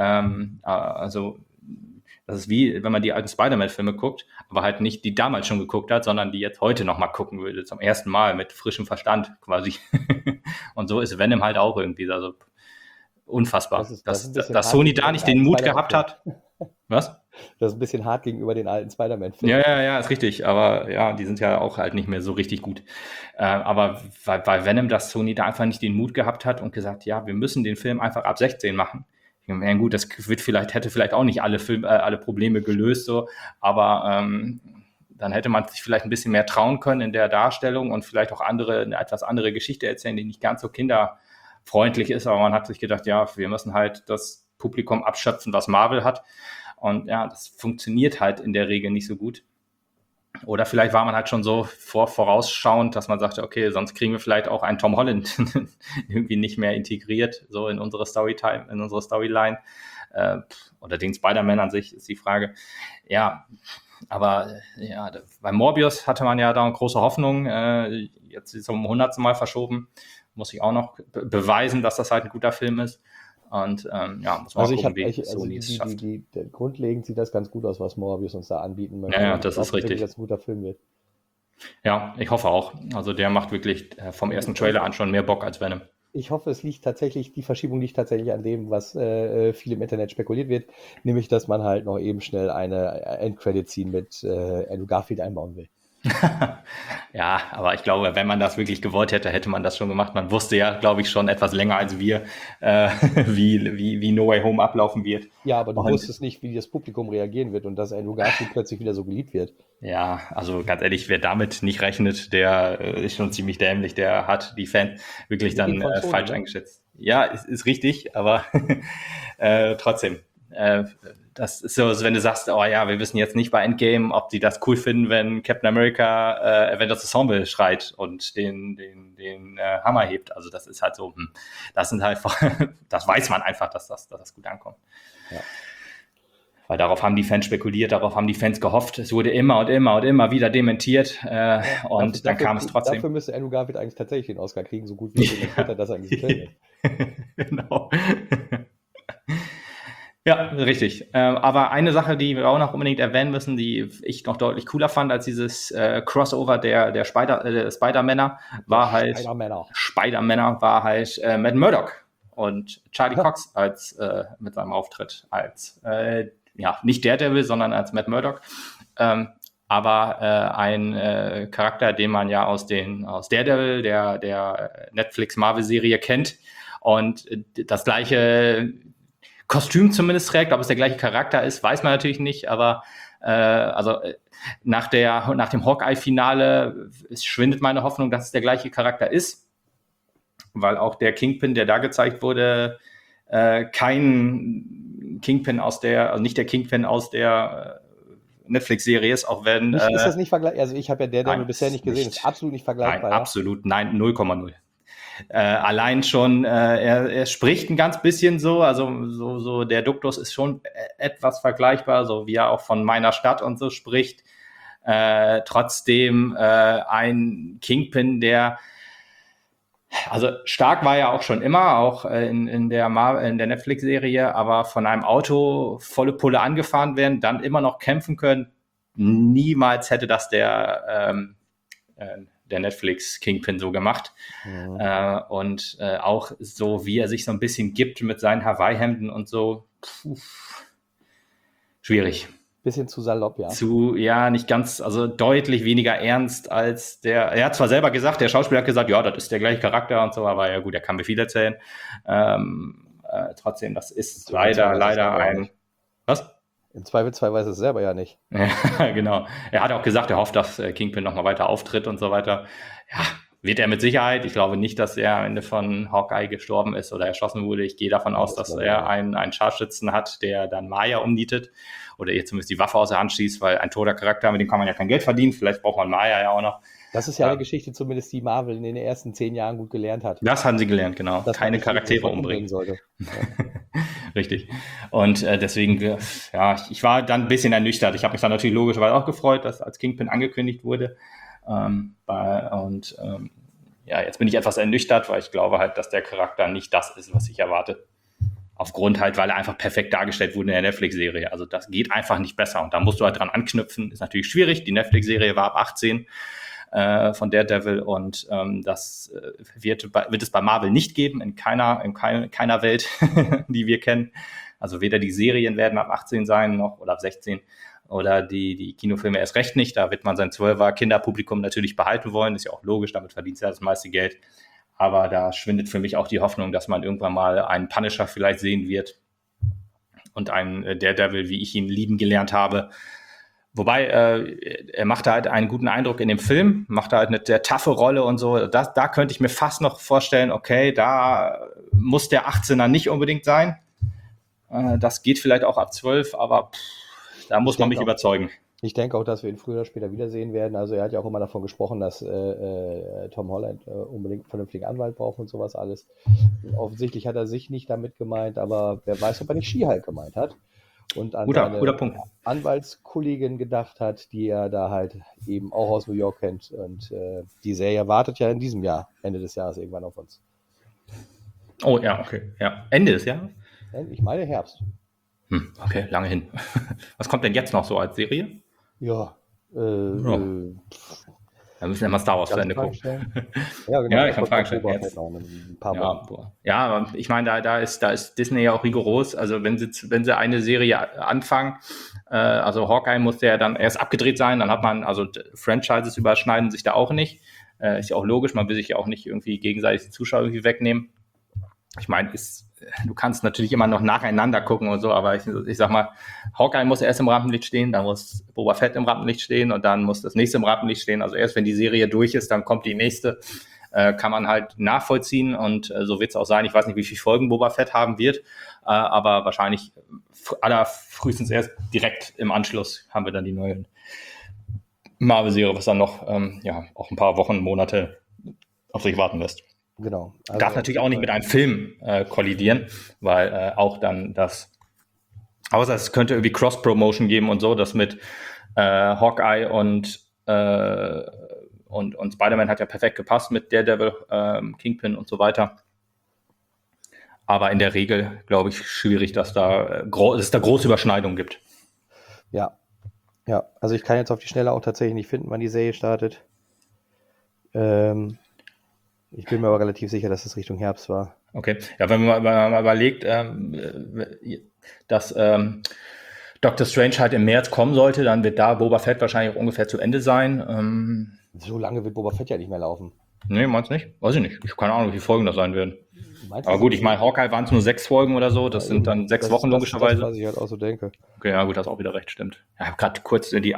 also das ist wie, wenn man die alten Spider-Man-Filme guckt, aber halt nicht die damals schon geguckt hat, sondern die jetzt heute nochmal gucken würde, zum ersten Mal mit frischem Verstand quasi. Und so ist Venom halt auch irgendwie, also unfassbar. Dass Sony da nicht den Mut gehabt hat. Was? Das ist ein bisschen hart gegenüber den alten Spider-Man-Filmen. Ja, ist richtig. Aber ja, die sind ja auch halt nicht mehr so richtig gut. Aber weil Venom, dass Sony da einfach nicht den Mut gehabt hat und gesagt, ja, wir müssen den Film einfach ab 16 machen. Ja, gut, das hätte vielleicht auch nicht alle Probleme gelöst, so, aber dann hätte man sich vielleicht ein bisschen mehr trauen können in der Darstellung und vielleicht auch eine etwas andere Geschichte erzählen, die nicht ganz so kinderfreundlich ist, aber man hat sich gedacht, ja, wir müssen halt das Publikum abschöpfen, was Marvel hat. Und ja, das funktioniert halt in der Regel nicht so gut. Oder vielleicht war man halt schon so vorausschauend, dass man sagte, okay, sonst kriegen wir vielleicht auch einen Tom Holland irgendwie nicht mehr integriert, so in unsere Storyline. Oder den Spider-Man an sich ist die Frage. Ja, aber ja, bei Morbius hatte man ja da eine große Hoffnung. Jetzt ist es um 100. Mal verschoben. Muss ich auch noch beweisen, dass das halt ein guter Film ist. Und ja, muss man gucken, wie Sony es schafft. Grundlegend sieht das ganz gut aus, was Morbius uns da anbieten möchte. Ja, das ist richtig. Dass es ein guter Film wird. Ja, ich hoffe auch. Also der macht wirklich vom ersten Trailer an schon mehr Bock als Venom. Ich hoffe, die Verschiebung liegt tatsächlich an dem, was viel im Internet spekuliert wird, nämlich, dass man halt noch eben schnell eine Endcredit-Scene mit Andrew Garfield einbauen will. Ja, aber ich glaube, wenn man das wirklich gewollt hätte, hätte man das schon gemacht. Man wusste ja, glaube ich, schon etwas länger als wir, wie No Way Home ablaufen wird. Ja, aber du wusstest nicht, wie das Publikum reagieren wird und dass Andrew Garfield plötzlich wieder so geliebt wird. Ja, also ganz ehrlich, wer damit nicht rechnet, der ist schon ziemlich dämlich. Der hat die Fans wirklich dann falsch eingeschätzt. Ja, ist richtig, aber trotzdem. Das ist so, wenn du sagst, oh ja, wir wissen jetzt nicht bei Endgame, ob die das cool finden, wenn Captain America Avengers Ensemble schreit und den Hammer hebt. Also das ist halt so, das sind halt, das weiß man einfach, dass das gut ankommt. Ja. Weil darauf haben die Fans spekuliert, darauf haben die Fans gehofft. Es wurde immer und immer und immer wieder dementiert und dann kam es trotzdem. Dafür müsste Andrew Garfield eigentlich tatsächlich den Oscar kriegen, so gut wie er das eigentlich gefällt. Genau. Ja, richtig. Aber eine Sache, die wir auch noch unbedingt erwähnen müssen, die ich noch deutlich cooler fand als dieses Crossover der Spider-Männer, war halt Spider-Männer war halt Matt Murdock und Charlie Cox als mit seinem Auftritt als nicht Daredevil, sondern als Matt Murdock. Aber ein Charakter, den man ja aus Daredevil, der Netflix-Marvel-Serie kennt und das gleiche Kostüm zumindest trägt, ob es der gleiche Charakter ist, weiß man natürlich nicht, aber nach dem Hawkeye-Finale schwindet meine Hoffnung, dass es der gleiche Charakter ist, weil auch der Kingpin, der da gezeigt wurde, kein Kingpin also nicht der Kingpin aus der Netflix-Serie ist, auch wenn... Ist das nicht vergleichbar? Also ich habe ja Daredevil bisher nicht gesehen, nicht. Ist absolut nicht vergleichbar. Nein, absolut, nein, 0,0. Allein schon, er spricht ein ganz bisschen so, also so der Duktus ist schon etwas vergleichbar, so wie er auch von meiner Stadt und so spricht. Trotzdem ein Kingpin, also stark war er auch schon immer, auch in der Netflix-Serie, aber von einem Auto volle Pulle angefahren werden, dann immer noch kämpfen können. Niemals hätte das der Netflix-Kingpin so gemacht. Mhm. Und auch so, wie er sich so ein bisschen gibt mit seinen Hawaii-Hemden und so. Schwierig. Bisschen zu salopp, ja. Nicht ganz, also deutlich weniger ernst als er hat zwar selber gesagt, der Schauspieler hat gesagt, ja, das ist der gleiche Charakter und so, aber ja gut, er kann mir viel erzählen. Trotzdem, das ist leider ein... Was? Im Zweifelsfall weiß er es selber ja nicht. Ja, genau. Er hat auch gesagt, er hofft, dass Kingpin nochmal weiter auftritt und so weiter. Ja, wird er mit Sicherheit. Ich glaube nicht, dass er am Ende von Hawkeye gestorben ist oder erschossen wurde. Ich gehe davon aus, dass er einen Scharfschützen hat, der dann Maya umnietet oder ihr zumindest die Waffe aus der Hand schießt, weil ein toter Charakter, mit dem kann man ja kein Geld verdienen. Vielleicht braucht man Maya ja auch noch. Das ist ja eine Geschichte, zumindest die Marvel in den ersten 10 Jahren gut gelernt hat. Das haben sie gelernt, genau. Dass keine Charaktere umbringen sollte. Ja. Richtig. Und deswegen, ich war dann ein bisschen ernüchtert. Ich habe mich dann natürlich logischerweise auch gefreut, dass als Kingpin angekündigt wurde. Jetzt bin ich etwas ernüchtert, weil ich glaube halt, dass der Charakter nicht das ist, was ich erwarte. Aufgrund halt, weil er einfach perfekt dargestellt wurde in der Netflix-Serie. Also das geht einfach nicht besser. Und da musst du halt dran anknüpfen. Ist natürlich schwierig. Die Netflix-Serie war ab 18 von Daredevil und das wird es bei Marvel nicht geben, in keiner Welt, die wir kennen. Also weder die Serien werden ab 18 sein noch oder ab 16 oder die Kinofilme erst recht nicht. Da wird man sein 12er Kinderpublikum natürlich behalten wollen. Ist ja auch logisch, damit verdient ja das meiste Geld. Aber da schwindet für mich auch die Hoffnung, dass man irgendwann mal einen Punisher vielleicht sehen wird und einen Daredevil, wie ich ihn lieben gelernt habe. Wobei, er macht halt einen guten Eindruck in dem Film, macht halt eine sehr taffe Rolle und so. Da könnte ich mir fast noch vorstellen, okay, da muss der 18er nicht unbedingt sein. Das geht vielleicht auch ab 12, aber da muss man mich überzeugen. Ich denke auch, dass wir ihn früher oder später wiedersehen werden. Also er hat ja auch immer davon gesprochen, dass Tom Holland unbedingt einen vernünftigen Anwalt braucht und sowas alles. Offensichtlich hat er sich nicht damit gemeint, aber wer weiß, ob er nicht She-Hulk gemeint hat. Und an guter Punkt. Anwaltskollegin gedacht hat, die er da halt eben auch aus New York kennt. Und die Serie wartet ja in diesem Jahr, Ende des Jahres irgendwann auf uns. Oh ja, okay. Ja. Ende des Jahres? Ich meine Herbst. Okay, lange hin. Was kommt denn jetzt noch so als Serie? Ja. Da müssen wir mal Star Wars zu Ende gucken. Ja, genau. Ja, ich kann Fragen stellen. Ein paar aber ich meine, da ist Disney ja auch rigoros. Also wenn sie eine Serie anfangen, also Hawkeye musste ja dann erst abgedreht sein, dann hat man, also Franchises überschneiden sich da auch nicht. Ist ja auch logisch, man will sich ja auch nicht irgendwie gegenseitig die Zuschauer irgendwie wegnehmen. Ich meine, du kannst natürlich immer noch nacheinander gucken und so, aber ich sag mal, Hawkeye muss erst im Rampenlicht stehen, dann muss Boba Fett im Rampenlicht stehen und dann muss das nächste im Rampenlicht stehen. Also erst wenn die Serie durch ist, dann kommt die nächste. Kann man halt nachvollziehen und so wird es auch sein. Ich weiß nicht, wie viele Folgen Boba Fett haben wird, aber wahrscheinlich frühestens erst direkt im Anschluss haben wir dann die neue Marvel-Serie, was dann noch auch ein paar Wochen, Monate auf sich warten lässt. Genau. Also darf natürlich auch nicht mit einem Film kollidieren, weil auch dann außer es könnte irgendwie Cross-Promotion geben und so, das mit Hawkeye und Spider-Man hat ja perfekt gepasst mit Daredevil, Kingpin und so weiter. Aber in der Regel, glaube ich, schwierig, dass es da große Überschneidungen gibt. Ja, also ich kann jetzt auf die Schnelle auch tatsächlich nicht finden, wann die Serie startet. Ich bin mir aber relativ sicher, dass es Richtung Herbst war. Okay, ja, wenn man mal überlegt, dass Doctor Strange halt im März kommen sollte, dann wird da Boba Fett wahrscheinlich auch ungefähr zu Ende sein. So lange wird Boba Fett ja nicht mehr laufen. Nee, meinst du nicht? Weiß ich nicht. Ich habe keine Ahnung, wie viele Folgen das sein werden. Meinst du, Aber es gut, sind ich meine, Hawkeye waren es nur 6 Folgen oder so. ja, Das sind eben. dann 6 Das Wochen ist das, logischerweise. was ich halt auch so denke. Okay, ja gut, das ist auch wieder recht, stimmt. Ja, ich habe gerade kurz die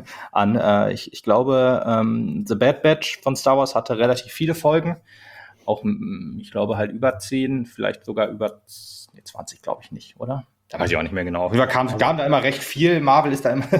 ich glaube, The Bad Batch von Star Wars hatte relativ viele Folgen. Auch, ich glaube, halt über 10, vielleicht sogar über 20, glaube ich nicht, oder? Da weiß ich auch nicht mehr genau. Auf jeden Fall kam da immer recht viel. Marvel ist da immer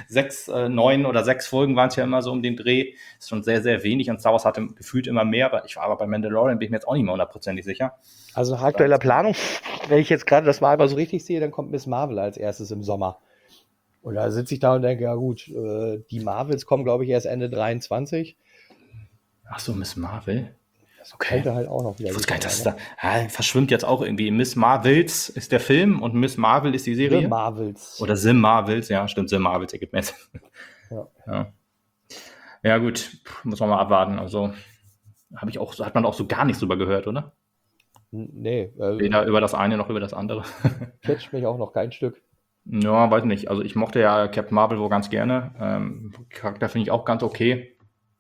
9 oder 6 Folgen waren es ja immer so um den Dreh. Ist schon sehr, sehr wenig. Und Star Wars hatte gefühlt immer mehr. Aber ich war aber bei Mandalorian, bin ich mir jetzt auch nicht mehr hundertprozentig sicher. Also nach aktueller Planung, wenn ich jetzt gerade das mal so richtig sehe, dann kommt Miss Marvel als erstes im Sommer. Und da sitze ich da und denke, ja gut, die Marvels kommen, glaube ich, erst Ende 23. Ach so, Miss Marvel. Das Okay. könnte halt auch noch wieder. Ich wusste gar nicht, dass da verschwimmt jetzt auch irgendwie. Miss Marvels ist der Film und Miss Marvel ist die Serie. The Marvels. Oder Sim Marvels, ja, stimmt, Sim Marvels ergibt mehr Sinn. Ja. Ja, gut, muss man mal abwarten. Also hat man auch so gar nichts drüber gehört, oder? Nee, Weder über das eine noch über das andere. catcht mich auch noch kein Stück. Ja, weiß nicht. Also ich mochte ja Captain Marvel wohl ganz gerne. Charakter finde ich auch ganz okay.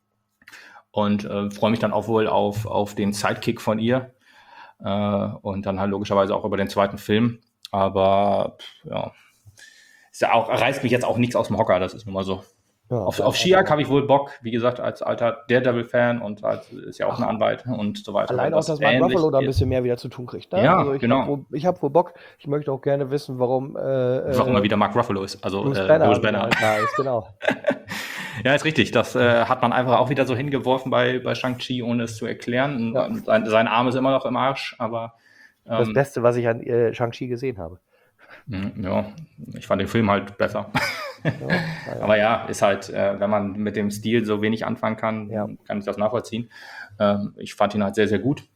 Und freue mich dann auch wohl auf den Sidekick von ihr. Und dann halt logischerweise auch über den zweiten Film. Aber ja, reißt mich jetzt auch nichts aus dem Hocker, das ist nun mal so. Ja, Auf She-Hulk habe ich wohl Bock, wie gesagt, als alter Daredevil-Fan und ist ja auch ein Anwalt und so weiter. Allein auch, dass Mark Ruffalo da ein bisschen mehr wieder zu tun kriegt. Ne? Ja, also genau. Ich habe wohl Bock. Ich möchte auch gerne wissen, warum immer wieder Mark Ruffalo ist. Also Bruce Banner. Da ist, genau. Ja, ist richtig. Das hat man einfach auch wieder so hingeworfen bei Shang-Chi, ohne es zu erklären. Ja. Sein Arm ist immer noch im Arsch, aber das Beste, was ich an Shang-Chi gesehen habe. Ja, ich fand den Film halt besser. Ja. Aber ja, ist halt, wenn man mit dem Stil so wenig anfangen kann, kann ich das nachvollziehen. Ich fand ihn halt sehr, sehr gut.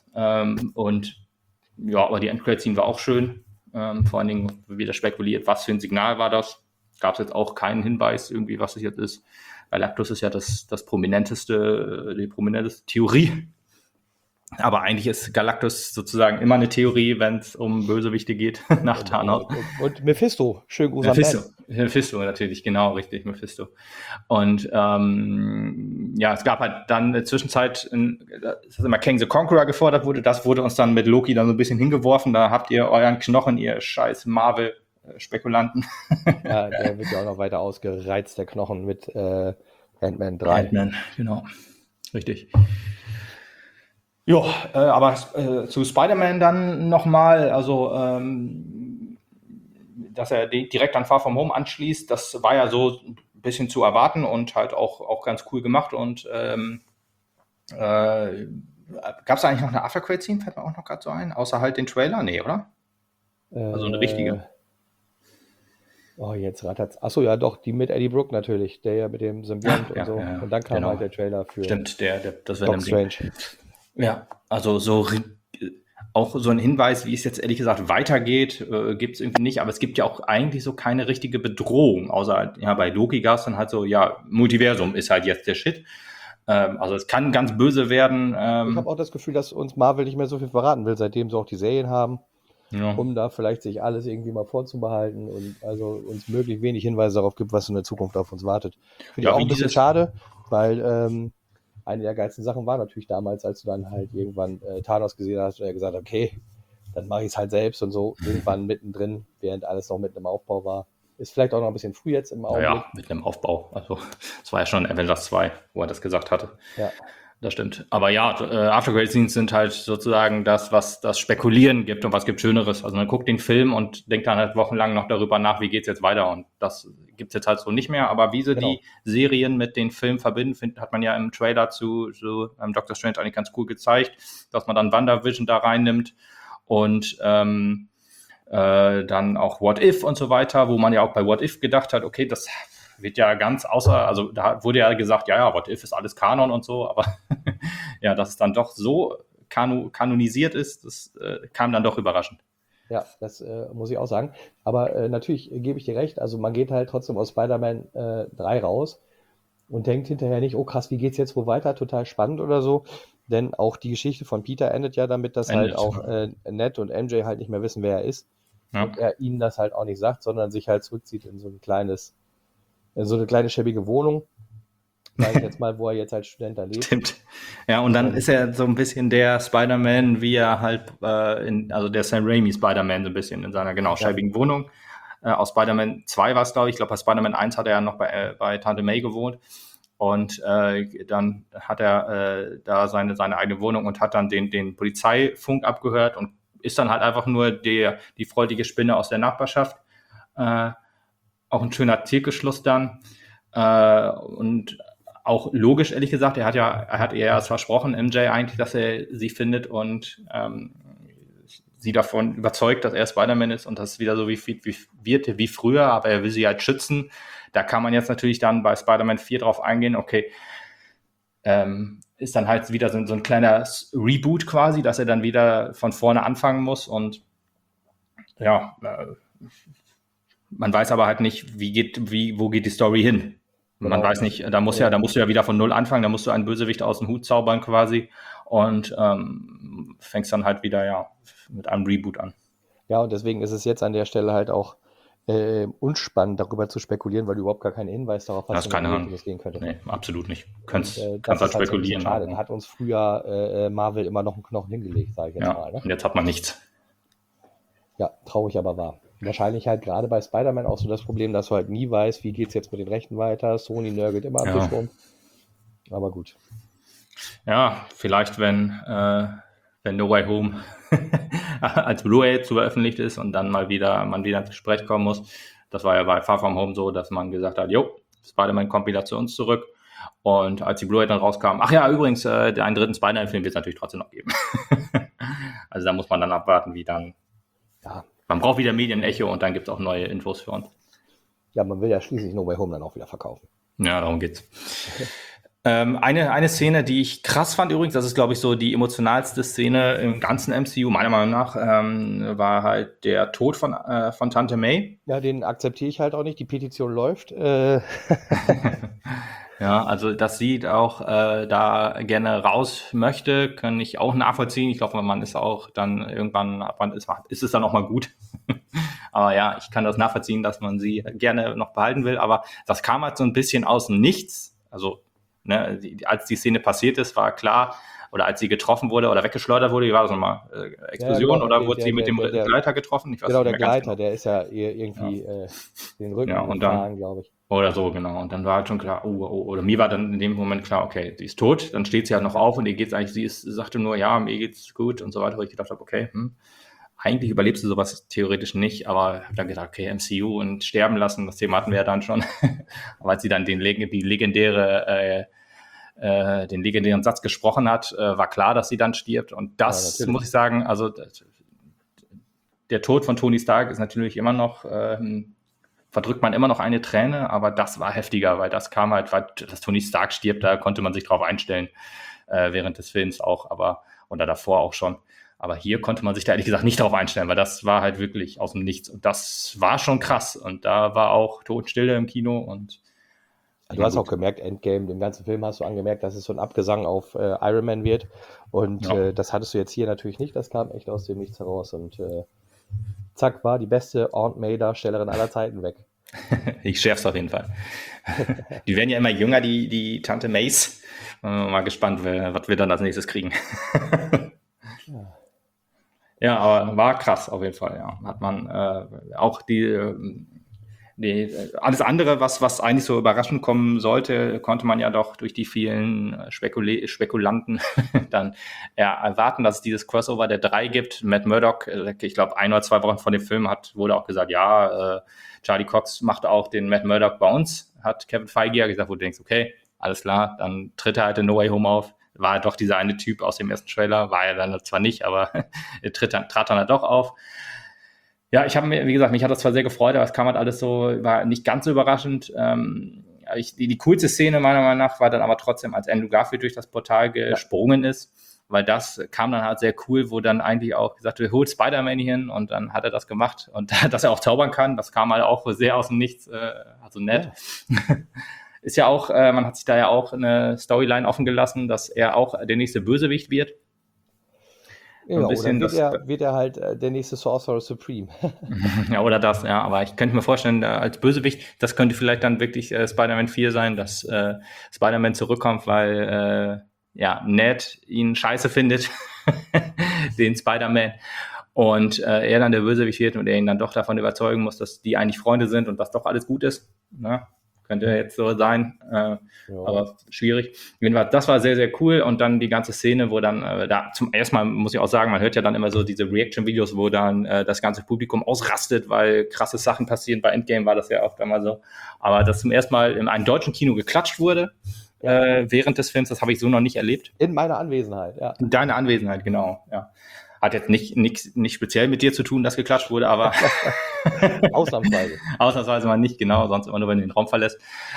Und ja, aber die Endcredit-Scene war auch schön. Vor allen Dingen wieder spekuliert, was für ein Signal war das. Gab es jetzt auch keinen Hinweis, irgendwie, was es jetzt ist. Galactus ist ja die prominenteste Theorie. Aber eigentlich ist Galactus sozusagen immer eine Theorie, wenn es um Bösewichte geht, nach Thanos. Und Mephisto, schön Gruß an Mephisto natürlich, genau, richtig, Mephisto. Und es gab halt dann in der Zwischenzeit, dass immer Kang the Conqueror gefordert wurde, das wurde uns dann mit Loki dann so ein bisschen hingeworfen, da habt ihr euren Knochen, ihr scheiß Marvel-Spekulanten. Ja, der wird ja auch noch weiter ausgereizt, der Knochen mit Ant-Man 3. Ant-Man, genau, richtig. Ja, aber zu Spider-Man dann nochmal, also dass er direkt an Far From Home anschließt, das war ja so ein bisschen zu erwarten und halt auch ganz cool gemacht. Und gab es eigentlich noch eine After-Credit-Scene, fällt mir auch noch gerade so ein, außer halt den Trailer? Nee, oder? Also eine richtige. Oh, jetzt rattert's. Achso, ja doch, die mit Eddie Brooke natürlich, der ja mit dem Symbiont und so. Ja. Und dann kam halt der Trailer für Stimmt, das Doctor Strange. Ja, also auch so ein Hinweis, wie es jetzt ehrlich gesagt weitergeht, gibt es irgendwie nicht. Aber es gibt ja auch eigentlich so keine richtige Bedrohung, außer bei Loki gab es dann halt so, Multiversum ist halt jetzt der Shit. Also es kann ganz böse werden. Ich habe auch das Gefühl, dass uns Marvel nicht mehr so viel verraten will, seitdem sie auch die Serien haben, um da vielleicht sich alles irgendwie mal vorzubehalten und also uns möglichst wenig Hinweise darauf gibt, was in der Zukunft auf uns wartet. Finde ich auch ein bisschen schade, weil eine der geilsten Sachen war natürlich damals, als du dann halt irgendwann Thanos gesehen hast und er gesagt hat, okay, dann mache ich es halt selbst und so irgendwann mittendrin, während alles noch mitten im Aufbau war. Ist vielleicht auch noch ein bisschen früh jetzt im Augenblick. Ja, mitten im Aufbau. Also es war ja schon Avengers 2, wo er das gesagt hatte. Ja. Das stimmt. Aber ja, After-Credit-Scenes sind halt sozusagen das, was das Spekulieren gibt und was gibt Schöneres. Also man guckt den Film und denkt dann halt wochenlang noch darüber nach, wie geht's jetzt weiter. Und das gibt's jetzt halt so nicht mehr. Aber wie sie die Serien mit den Filmen verbinden, hat man ja im Trailer zu Doctor Strange eigentlich ganz cool gezeigt, dass man dann WandaVision da reinnimmt und dann auch What If und so weiter, wo man ja auch bei What If gedacht hat, okay, das wird ja ganz also da wurde ja gesagt, ja, What If ist alles Kanon und so, aber ja, dass es dann doch so kanonisiert ist, das kam dann doch überraschend. Ja, das muss ich auch sagen. Aber natürlich gebe ich dir recht, also man geht halt trotzdem aus Spider-Man 3 raus und denkt hinterher nicht, oh krass, wie geht's jetzt wohl weiter, total spannend oder so. Denn auch die Geschichte von Peter endet ja damit, dass halt auch Ned und MJ halt nicht mehr wissen, wer er ist. Ja. Und er ihnen das halt auch nicht sagt, sondern sich halt zurückzieht in so eine kleine schäbige Wohnung. sage ich jetzt mal, wo er jetzt als Student da lebt. Stimmt. Ja, und dann ist er so ein bisschen der Spider-Man, wie er halt, also der Sam Raimi Spider-Man so ein bisschen in seiner, genau, scheibigen Wohnung. Aus Spider-Man 2 war es, glaube ich. Ich glaube, bei Spider-Man 1 hat er ja noch bei Tante May gewohnt. Und dann hat er da seine eigene Wohnung und hat dann den Polizeifunk abgehört und ist dann halt einfach nur die freudige Spinne aus der Nachbarschaft. Auch ein schöner Zirkelschluss dann. Und auch logisch, ehrlich gesagt, er hat ihr erst versprochen, MJ eigentlich, dass er sie findet und sie davon überzeugt, dass er Spider-Man ist und das wieder so wie früher, aber er will sie halt schützen. Da kann man jetzt natürlich dann bei Spider-Man 4 drauf eingehen, okay, ist dann halt wieder so ein kleiner Reboot quasi, dass er dann wieder von vorne anfangen muss und ja, man weiß aber halt nicht, wo geht die Story hin. Man weiß nicht, da musst du ja wieder von Null anfangen, da musst du einen Bösewicht aus dem Hut zaubern quasi und fängst dann halt wieder mit einem Reboot an. Ja, und deswegen ist es jetzt an der Stelle halt auch unspannend, darüber zu spekulieren, weil du überhaupt gar keinen Hinweis darauf hast, in welche es gehen könnte. Nee, absolut nicht. Kannst das halt ist halt spekulieren. So schade. Da hat uns früher Marvel immer noch einen Knochen hingelegt, sage ich jetzt mal. Ne? Und jetzt hat man nichts. Ja, traurig aber wahr. Wahrscheinlich halt gerade bei Spider-Man auch so das Problem, dass du halt nie weißt, wie geht's jetzt mit den Rechten weiter. Sony nörgelt immer am Tisch rum. Aber gut. Ja, vielleicht wenn No Way Home als Blu-ray veröffentlicht ist und dann man wieder ins Gespräch kommen muss. Das war ja bei Far From Home so, dass man gesagt hat, Spider-Man kommt wieder zu uns zurück. Und als die Blu-ray dann rauskam, ach ja, übrigens, einen dritten Spider-Man-Film wird es natürlich trotzdem noch geben. Also da muss man dann abwarten, wie dann. Ja. Man braucht wieder Medienecho und dann gibt es auch neue Infos für uns. Ja, man will ja schließlich No Way Home dann auch wieder verkaufen. Ja, darum geht's. Eine Szene, die ich krass fand übrigens, das ist, glaube ich, so die emotionalste Szene im ganzen MCU, meiner Meinung nach, war halt der Tod von Tante May. Ja, den akzeptiere ich halt auch nicht. Die Petition läuft. Ja, also dass sie auch da gerne raus möchte, kann ich auch nachvollziehen. Ich glaube, man ist auch dann irgendwann, ist es dann auch mal gut. Aber ja, ich kann das nachvollziehen, dass man sie gerne noch behalten will. Aber das kam halt so ein bisschen aus dem Nichts. Also ne, als die Szene passiert ist, war klar, oder als sie getroffen wurde oder weggeschleudert wurde, wie war das nochmal? Explosion genau, oder wurde sie mit dem Gleiter getroffen? Ich weiß genau, der Gleiter, der ist ja irgendwie den Rücken gefahren, glaube ich. Oder so, genau. Und dann war halt schon klar, oder mir war dann in dem Moment klar, okay, sie ist tot, dann steht sie halt noch auf und ihr geht's eigentlich, sagte nur, ja, mir geht's gut und so weiter, wo ich gedacht habe, okay, eigentlich überlebst du sowas theoretisch nicht, aber habe dann gedacht, okay, MCU und sterben lassen, das Thema hatten wir ja dann schon. Aber als sie dann den legendären Satz gesprochen hat, war klar, dass sie dann stirbt. Und das muss ich sagen, also der Tod von Tony Stark ist natürlich immer noch, verdrückt man immer noch eine Träne, aber das war heftiger, weil das kam halt, weil dass Tony Stark stirbt, da konnte man sich drauf einstellen, während des Films auch, oder davor auch schon. Aber hier konnte man sich da ehrlich gesagt nicht drauf einstellen, weil das war halt wirklich aus dem Nichts. Und das war schon krass. Und da war auch Totenstille im Kino. Und du hast auch gemerkt, Endgame, dem ganzen Film hast du angemerkt, dass es so ein Abgesang auf Iron Man wird. Und das hattest du jetzt hier natürlich nicht. Das kam echt aus dem Nichts heraus. Und zack, war die beste Aunt May-Darstellerin aller Zeiten weg. Ich schärf's auf jeden Fall. Die werden ja immer jünger, die Tante Mays. Mal gespannt, was wir dann als nächstes kriegen. Ja, aber war krass auf jeden Fall, ja. Hat man auch alles andere, was eigentlich so überraschend kommen sollte, konnte man ja doch durch die vielen Spekulanten dann erwarten, dass es dieses Crossover der 3 gibt. Matt Murdock, ich glaube 1 oder 2 Wochen vor dem Film wurde auch gesagt, Charlie Cox macht auch den Matt Murdock bei uns, hat Kevin Feige ja gesagt, wo du denkst, okay, alles klar, dann tritt er halt in No Way Home auf. War doch dieser eine Typ aus dem ersten Trailer, war er dann zwar nicht, aber er trat dann halt doch auf. Ja, wie gesagt, mich hat das zwar sehr gefreut, aber es kam halt alles so, war nicht ganz so überraschend. Die coolste Szene meiner Meinung nach war dann aber trotzdem, als Andrew Garfield durch das Portal gesprungen ist, weil das kam dann halt sehr cool, wo dann eigentlich auch gesagt wird, holt Spider-Man hier hin und dann hat er das gemacht und dass er auch zaubern kann, das kam halt auch sehr aus dem Nichts, also nett. Ja. Ist ja auch, man hat sich da ja auch eine Storyline offen gelassen, dass er auch der nächste Bösewicht wird. Ja, ein oder bisschen wird er halt der nächste Sorcerer Supreme. ja, oder das, ja, aber ich könnte mir vorstellen, als Bösewicht, das könnte vielleicht dann wirklich Spider-Man 4 sein, dass Spider-Man zurückkommt, weil ja, Ned ihn scheiße findet, den Spider-Man, und er dann der Bösewicht wird und er ihn dann doch davon überzeugen muss, dass die eigentlich Freunde sind und dass doch alles gut ist. Ne? Könnte jetzt so sein, Ja. aber schwierig. Jedenfalls, das war sehr, sehr cool. Und dann die ganze Szene, wo dann, da zum ersten Mal muss ich auch sagen, man hört ja dann immer so diese Reaction-Videos, wo dann das ganze Publikum ausrastet, weil krasse Sachen passieren. Bei Endgame war das ja oft einmal so. Aber dass zum ersten Mal in einem deutschen Kino geklatscht wurde, während des Films, das habe ich so noch nicht erlebt. In meiner Anwesenheit, ja. In deiner Anwesenheit, genau, ja. Hat jetzt nicht speziell mit dir zu tun, dass geklatscht wurde, aber Ausnahmsweise. Ausnahmsweise mal nicht, genau, sonst immer nur, wenn du den Raum verlässt.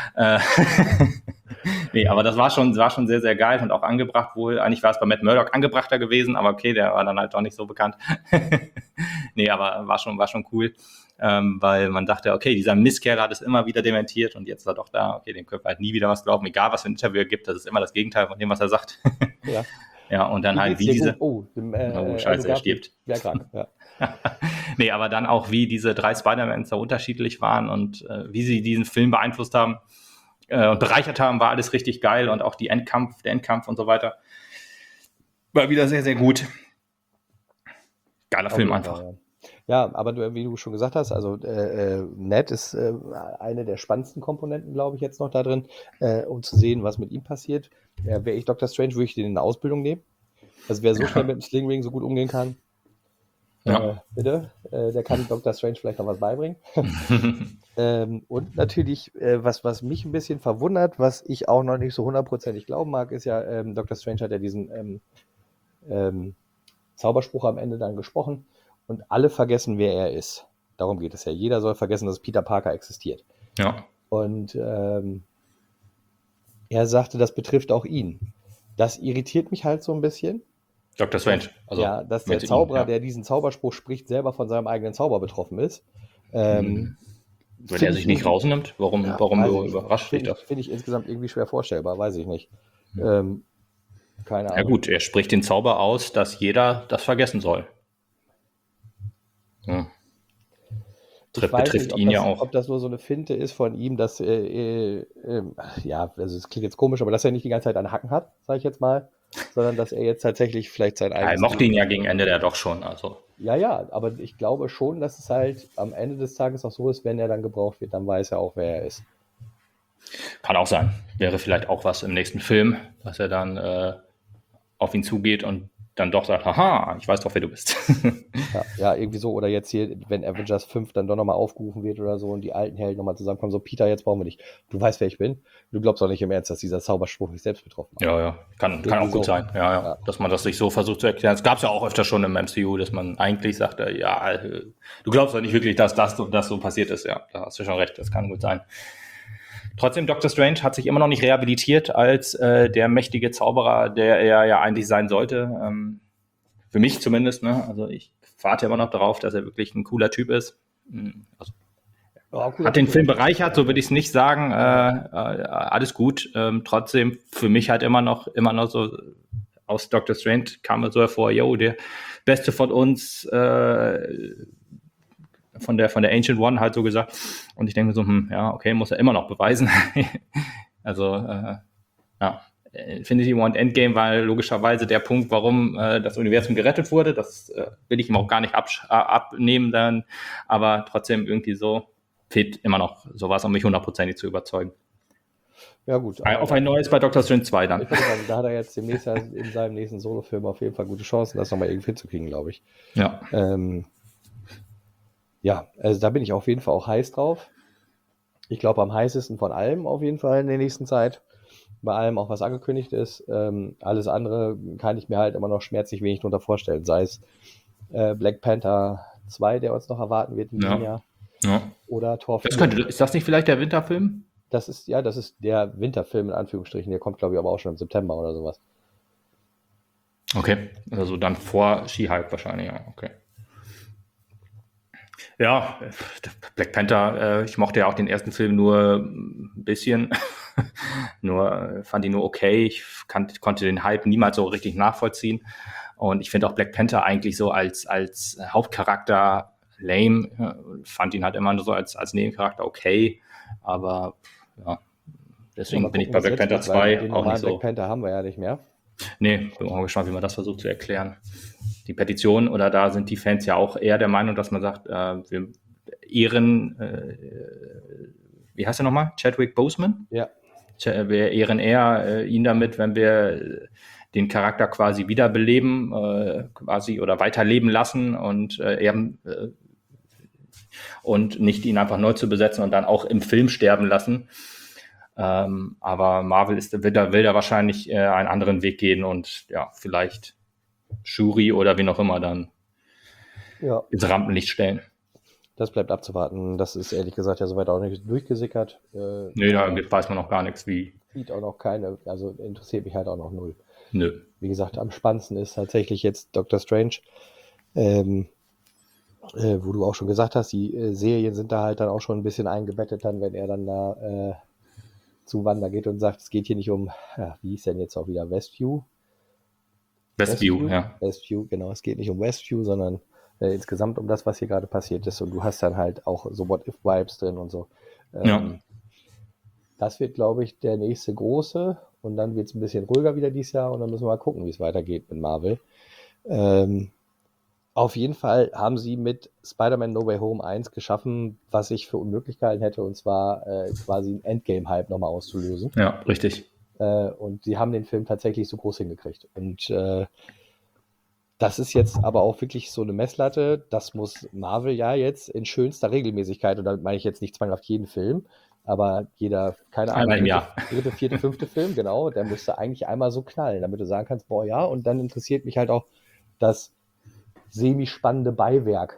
Nee, aber das war schon sehr, sehr geil und auch angebracht wohl. Eigentlich war es bei Matt Murdock angebrachter gewesen, aber okay, der war dann halt auch nicht so bekannt. Nee, aber war schon cool, weil man dachte, okay, dieser Misskerl hat es immer wieder dementiert und jetzt ist er doch da, okay, dem können wir halt nie wieder was glauben, egal was für ein Interview er gibt, das ist immer das Gegenteil von dem, was er sagt. Ja. Ja, und dann halt wie diese... Scheiße, er stirbt. Ja, krank, ja. Nee, aber dann auch, wie diese 3 Spider-Mans da unterschiedlich waren und wie sie diesen Film beeinflusst haben und bereichert haben, war alles richtig geil und auch der Endkampf und so weiter. War wieder sehr, sehr gut. Geiler Film einfach. Ja, aber wie du schon gesagt hast, also Ned ist eine der spannendsten Komponenten, glaube ich, jetzt noch da drin, um zu sehen, was mit ihm passiert. Wäre ich Dr. Strange, würde ich den in eine Ausbildung nehmen. Also wer so schnell mit dem Slingring so gut umgehen kann, bitte, der kann Dr. Strange vielleicht noch was beibringen. Und natürlich, was mich ein bisschen verwundert, was ich auch noch nicht so hundertprozentig glauben mag, ist ja, Dr. Strange hat ja diesen Zauberspruch am Ende dann gesprochen und alle vergessen, wer er ist. Darum geht es ja. Jeder soll vergessen, dass Peter Parker existiert. Ja. Und er sagte, das betrifft auch ihn. Das irritiert mich halt so ein bisschen. Dr. Strange. Also ja, dass der Zauberer, der diesen Zauberspruch spricht, selber von seinem eigenen Zauber betroffen ist. Wenn er sich nicht rausnimmt, warum überrascht dich das? Finde ich insgesamt irgendwie schwer vorstellbar, weiß ich nicht. Keine Ahnung. Ja gut, er spricht den Zauber aus, dass jeder das vergessen soll. Ja. Betrifft ihn ja auch. Ob das nur so eine Finte ist von ihm, dass, ja, also es klingt jetzt komisch, aber dass er nicht die ganze Zeit einen Hacken hat, sage ich jetzt mal, sondern dass er jetzt tatsächlich vielleicht sein eigenes... Er mochte ihn ja gegen Ende der doch schon, also. Ja, aber ich glaube schon, dass es halt am Ende des Tages auch so ist, wenn er dann gebraucht wird, dann weiß er auch, wer er ist. Kann auch sein. Wäre vielleicht auch was im nächsten Film, dass er dann auf ihn zugeht und dann doch sagt, haha, ich weiß doch, wer du bist. Ja, irgendwie so. Oder jetzt hier, wenn Avengers 5 dann doch nochmal aufgerufen wird oder so und die alten Helden nochmal zusammenkommen, so, Peter, jetzt brauchen wir dich. Du weißt, wer ich bin. Du glaubst doch nicht im Ernst, dass dieser Zauberspruch mich selbst betroffen hat. Ja. Kann auch gut sein. Ja. Dass man das sich so versucht zu erklären. Es gab es ja auch öfter schon im MCU, dass man eigentlich sagt, ja, du glaubst doch nicht wirklich, dass das so passiert ist. Ja, da hast du schon recht. Das kann gut sein. Trotzdem, Dr. Strange hat sich immer noch nicht rehabilitiert als der mächtige Zauberer, der er ja eigentlich sein sollte. Für mich zumindest. Ne? Also ich warte immer noch darauf, dass er wirklich ein cooler Typ ist. Also, hat den Film bereichert, so würde ich es nicht sagen. Alles gut. Trotzdem für mich halt immer noch so aus Dr. Strange kam es so hervor, der Beste von uns, von der Ancient One halt so gesagt. Und ich denke mir so, ja, okay, muss er immer noch beweisen. Also, ja, Infinity War und Endgame war logischerweise der Punkt, warum das Universum gerettet wurde. Das will ich ihm auch gar nicht abnehmen dann. Aber trotzdem irgendwie so fehlt immer noch sowas, um mich hundertprozentig zu überzeugen. Ja, gut. Auf ein neues bei Doctor Strange 2 dann. Ich würde sagen, da hat er jetzt demnächst in seinem nächsten Solofilm auf jeden Fall gute Chancen, das nochmal irgendwie hinzukriegen, glaube ich. Ja. Ja, also da bin ich auf jeden Fall auch heiß drauf. Ich glaube, am heißesten von allem auf jeden Fall in der nächsten Zeit. Bei allem auch, was angekündigt ist. Alles andere kann ich mir halt immer noch schmerzlich wenig drunter vorstellen. Sei es Black Panther 2, der uns noch erwarten wird in diesem Jahr. Ja. Oder Tor 4. Ist das nicht vielleicht der Winterfilm? Das ist der Winterfilm in Anführungsstrichen. Der kommt, glaube ich, aber auch schon im September oder sowas. Okay, also dann vor She-Hulk wahrscheinlich, ja, okay. Ja, Black Panther, ich mochte ja auch den ersten Film nur ein bisschen, fand ihn nur okay, ich konnte den Hype niemals so richtig nachvollziehen Und ich finde auch Black Panther eigentlich so als Hauptcharakter lame. Fand ihn halt immer nur so als Nebencharakter okay. Aber ja, deswegen bin ich bei Black Panther 2 den auch normalen nicht so. Black Panther haben wir ja nicht mehr. Nee, bin auch gespannt, wie man das versucht zu erklären. Die Petition oder da sind die Fans ja auch eher der Meinung, dass man sagt, wir ehren, wie heißt er nochmal? Chadwick Boseman? Ja. Wir ehren eher ihn damit, wenn wir den Charakter quasi wiederbeleben, quasi oder weiterleben lassen und ehren und nicht ihn einfach neu zu besetzen und dann auch im Film sterben lassen. Aber Marvel will da wahrscheinlich einen anderen Weg gehen und ja, vielleicht Shuri oder wie auch immer dann ins Rampenlicht stellen. Das bleibt abzuwarten. Das ist ehrlich gesagt ja soweit auch nicht durchgesickert. Nee, da weiß man noch gar nichts, wie. Sieht auch noch keine, also interessiert mich halt auch noch null. Nö. Wie gesagt, am spannendsten ist tatsächlich jetzt Doctor Strange. Wo du auch schon gesagt hast, die Serien sind da halt dann auch schon ein bisschen eingebettet, dann, wenn er dann da zu Wanda geht und sagt, es geht hier nicht um, wie hieß denn jetzt auch wieder, Westview, ja. Westview, genau, es geht nicht um Westview, sondern insgesamt um das, was hier gerade passiert ist. Und du hast dann halt auch so What-If-Vibes drin und so. Das wird, glaube ich, der nächste große. Und dann wird es ein bisschen ruhiger wieder dieses Jahr. Und dann müssen wir mal gucken, wie es weitergeht mit Marvel. Auf jeden Fall haben sie mit Spider-Man No Way Home 1 geschaffen, was ich für unmöglich gehalten hätte. Und zwar quasi einen Endgame-Hype nochmal auszulösen. Ja, richtig. Und sie haben den Film tatsächlich so groß hingekriegt. Und das ist jetzt aber auch wirklich so eine Messlatte. Das muss Marvel ja jetzt in schönster Regelmäßigkeit, und damit meine ich jetzt nicht zwanghaft jeden Film, aber jeder, keine Ahnung, dritte, vierte, fünfte Film, genau, der müsste eigentlich einmal so knallen, damit du sagen kannst, boah, ja, und dann interessiert mich halt auch das semi-spannende Beiwerk.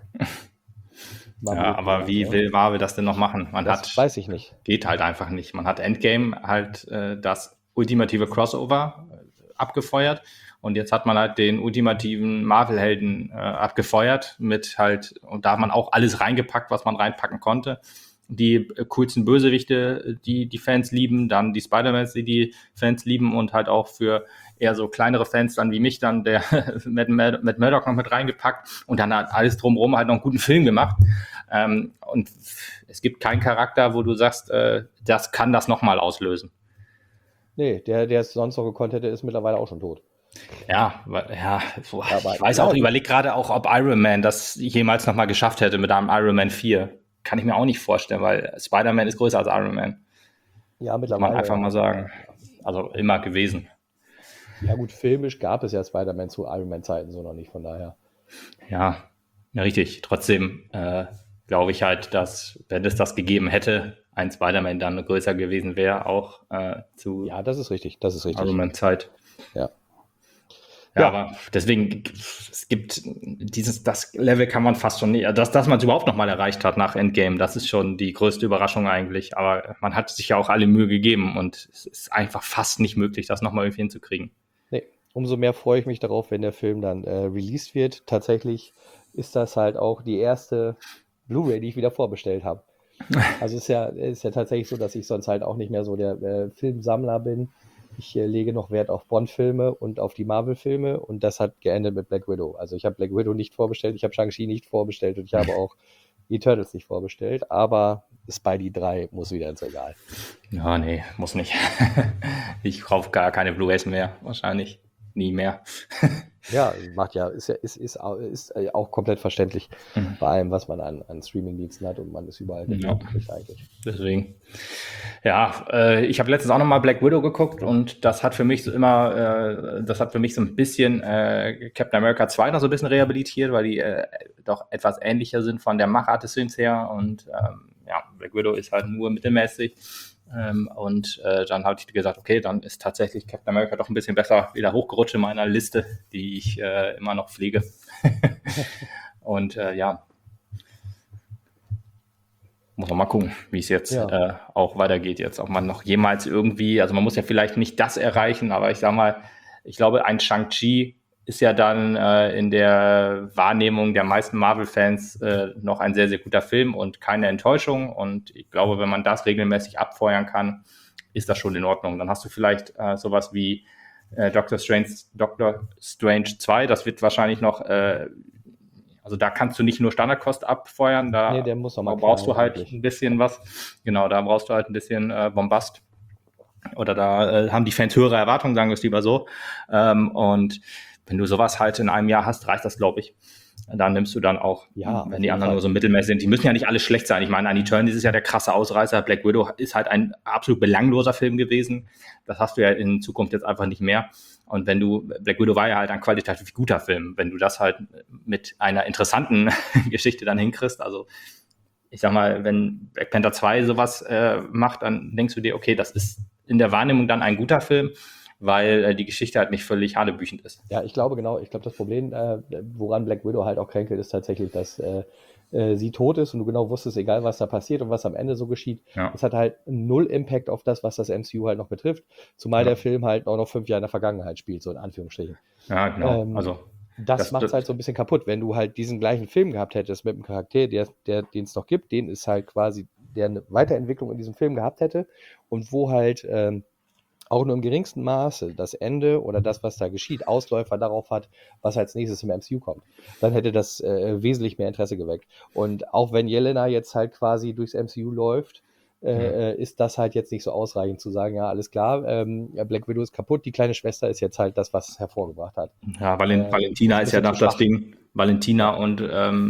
Ja, aber wie will Marvel das denn noch machen? Weiß ich nicht. Geht halt einfach nicht. Man hat Endgame halt das ultimative Crossover abgefeuert. Und jetzt hat man halt den ultimativen Marvel-Helden abgefeuert mit halt, und da hat man auch alles reingepackt, was man reinpacken konnte. Die coolsten Bösewichte, die Fans lieben, dann die Spider-Mans, die Fans lieben und halt auch für eher so kleinere Fans dann wie mich dann der Matt Murdock noch mit reingepackt und dann hat alles drumherum halt noch einen guten Film gemacht. Und es gibt keinen Charakter, wo du sagst, das kann das nochmal auslösen. Nee, der es sonst noch gekonnt hätte, ist mittlerweile auch schon tot. Ja, ich weiß auch, überleg gerade auch, ob Iron Man das jemals nochmal geschafft hätte mit einem Iron Man 4. Kann ich mir auch nicht vorstellen, weil Spider-Man ist größer als Iron Man. Ja, mittlerweile. Kann man einfach mal sagen. Also immer gewesen. Ja gut, filmisch gab es ja Spider-Man zu Iron Man-Zeiten so noch nicht, von daher. Ja, richtig. Trotzdem glaube ich halt, dass, wenn es das gegeben hätte, ein Spider-Man dann größer gewesen wäre, auch zu Ja, das ist richtig. Iron Man-Zeit. Ja. Ja, aber deswegen, es gibt das Level kann man fast schon nicht, dass man es überhaupt nochmal erreicht hat nach Endgame, das ist schon die größte Überraschung eigentlich, aber man hat sich ja auch alle Mühe gegeben und es ist einfach fast nicht möglich, das nochmal irgendwie hinzukriegen. Nee, umso mehr freue ich mich darauf, wenn der Film dann released wird. Tatsächlich ist das halt auch die erste Blu-ray, die ich wieder vorbestellt habe. Also ist ja tatsächlich so, dass ich sonst halt auch nicht mehr so der Filmsammler bin. Ich lege noch Wert auf Bond-Filme und auf die Marvel-Filme und das hat geendet mit Black Widow. Also ich habe Black Widow nicht vorbestellt, ich habe Shang-Chi nicht vorbestellt und ich habe auch Eternals nicht vorbestellt, aber Spidey 3 muss wieder ins Regal. Ja, nee, muss nicht. Ich kaufe gar keine Blu-rays mehr, wahrscheinlich nie mehr. Ja, ist auch komplett verständlich, bei allem, was man an Streaming-Diensten hat und man ist überall kriegt eigentlich. Deswegen. Ja, ich habe letztens auch nochmal Black Widow geguckt und das hat für mich so ein bisschen Captain America 2 noch so ein bisschen rehabilitiert, weil die doch etwas ähnlicher sind von der Machart des Films her und Black Widow ist halt nur mittelmäßig. Und dann habe ich gesagt, okay, dann ist tatsächlich Captain America doch ein bisschen besser wieder hochgerutscht in meiner Liste, die ich immer noch pflege. Und muss man mal gucken, wie es jetzt auch weitergeht jetzt. Ob man noch jemals irgendwie, also man muss ja vielleicht nicht das erreichen, aber ich sag mal, ich glaube, ein Shang-Chi ist ja dann in der Wahrnehmung der meisten Marvel-Fans noch ein sehr, sehr guter Film und keine Enttäuschung. Und ich glaube, wenn man das regelmäßig abfeuern kann, ist das schon in Ordnung. Dann hast du vielleicht sowas wie Doctor Strange 2, das wird wahrscheinlich noch, also da kannst du nicht nur Standardkost abfeuern, da der muss noch mal brauchst du knallen halt eigentlich. ein bisschen was. Genau, da brauchst du halt ein bisschen Bombast. Oder da haben die Fans höhere Erwartungen, sagen wir es lieber so. Und wenn du sowas halt in einem Jahr hast, reicht das, glaube ich. Dann nimmst du dann auch, Ja, auf wenn die jeden anderen Fall. nur so mittelmäßig sind. Die müssen ja nicht alle schlecht sein. Ich meine, an Eternals ist ja der krasse Ausreißer. Black Widow ist halt ein absolut belangloser Film gewesen. Das hast du ja in Zukunft jetzt einfach nicht mehr. Und Black Widow war ja halt ein qualitativ guter Film. Wenn du das halt mit einer interessanten Geschichte dann hinkriegst, also ich sag mal, wenn Black Panther 2 sowas macht, dann denkst du dir, okay, das ist in der Wahrnehmung dann ein guter Film, weil die Geschichte halt nicht völlig hanebüchend ist. Ja, ich glaube, das Problem, woran Black Widow halt auch kränkelt, ist tatsächlich, dass sie tot ist und du genau wusstest, egal was da passiert und was am Ende so geschieht, Ja. es hat halt null Impact auf das, was das MCU halt noch betrifft, zumal der Film halt auch noch 5 Jahre in der Vergangenheit spielt, so in Anführungsstrichen. Ja, genau. Also Das macht es halt so ein bisschen kaputt. Wenn du halt diesen gleichen Film gehabt hättest mit einem Charakter, den es noch gibt, den ist halt quasi, der eine Weiterentwicklung in diesem Film gehabt hätte und wo halt auch nur im geringsten Maße das Ende oder das, was da geschieht, Ausläufer darauf hat, was als nächstes im MCU kommt, dann hätte das wesentlich mehr Interesse geweckt. Und auch wenn Jelena jetzt halt quasi durchs MCU läuft, ist das halt jetzt nicht so ausreichend zu sagen, ja, alles klar, Black Widow ist kaputt, die kleine Schwester ist jetzt halt das, was es hervorgebracht hat. Ja, Valentina ist ja bisschen das zu schwach. Ding. Valentina und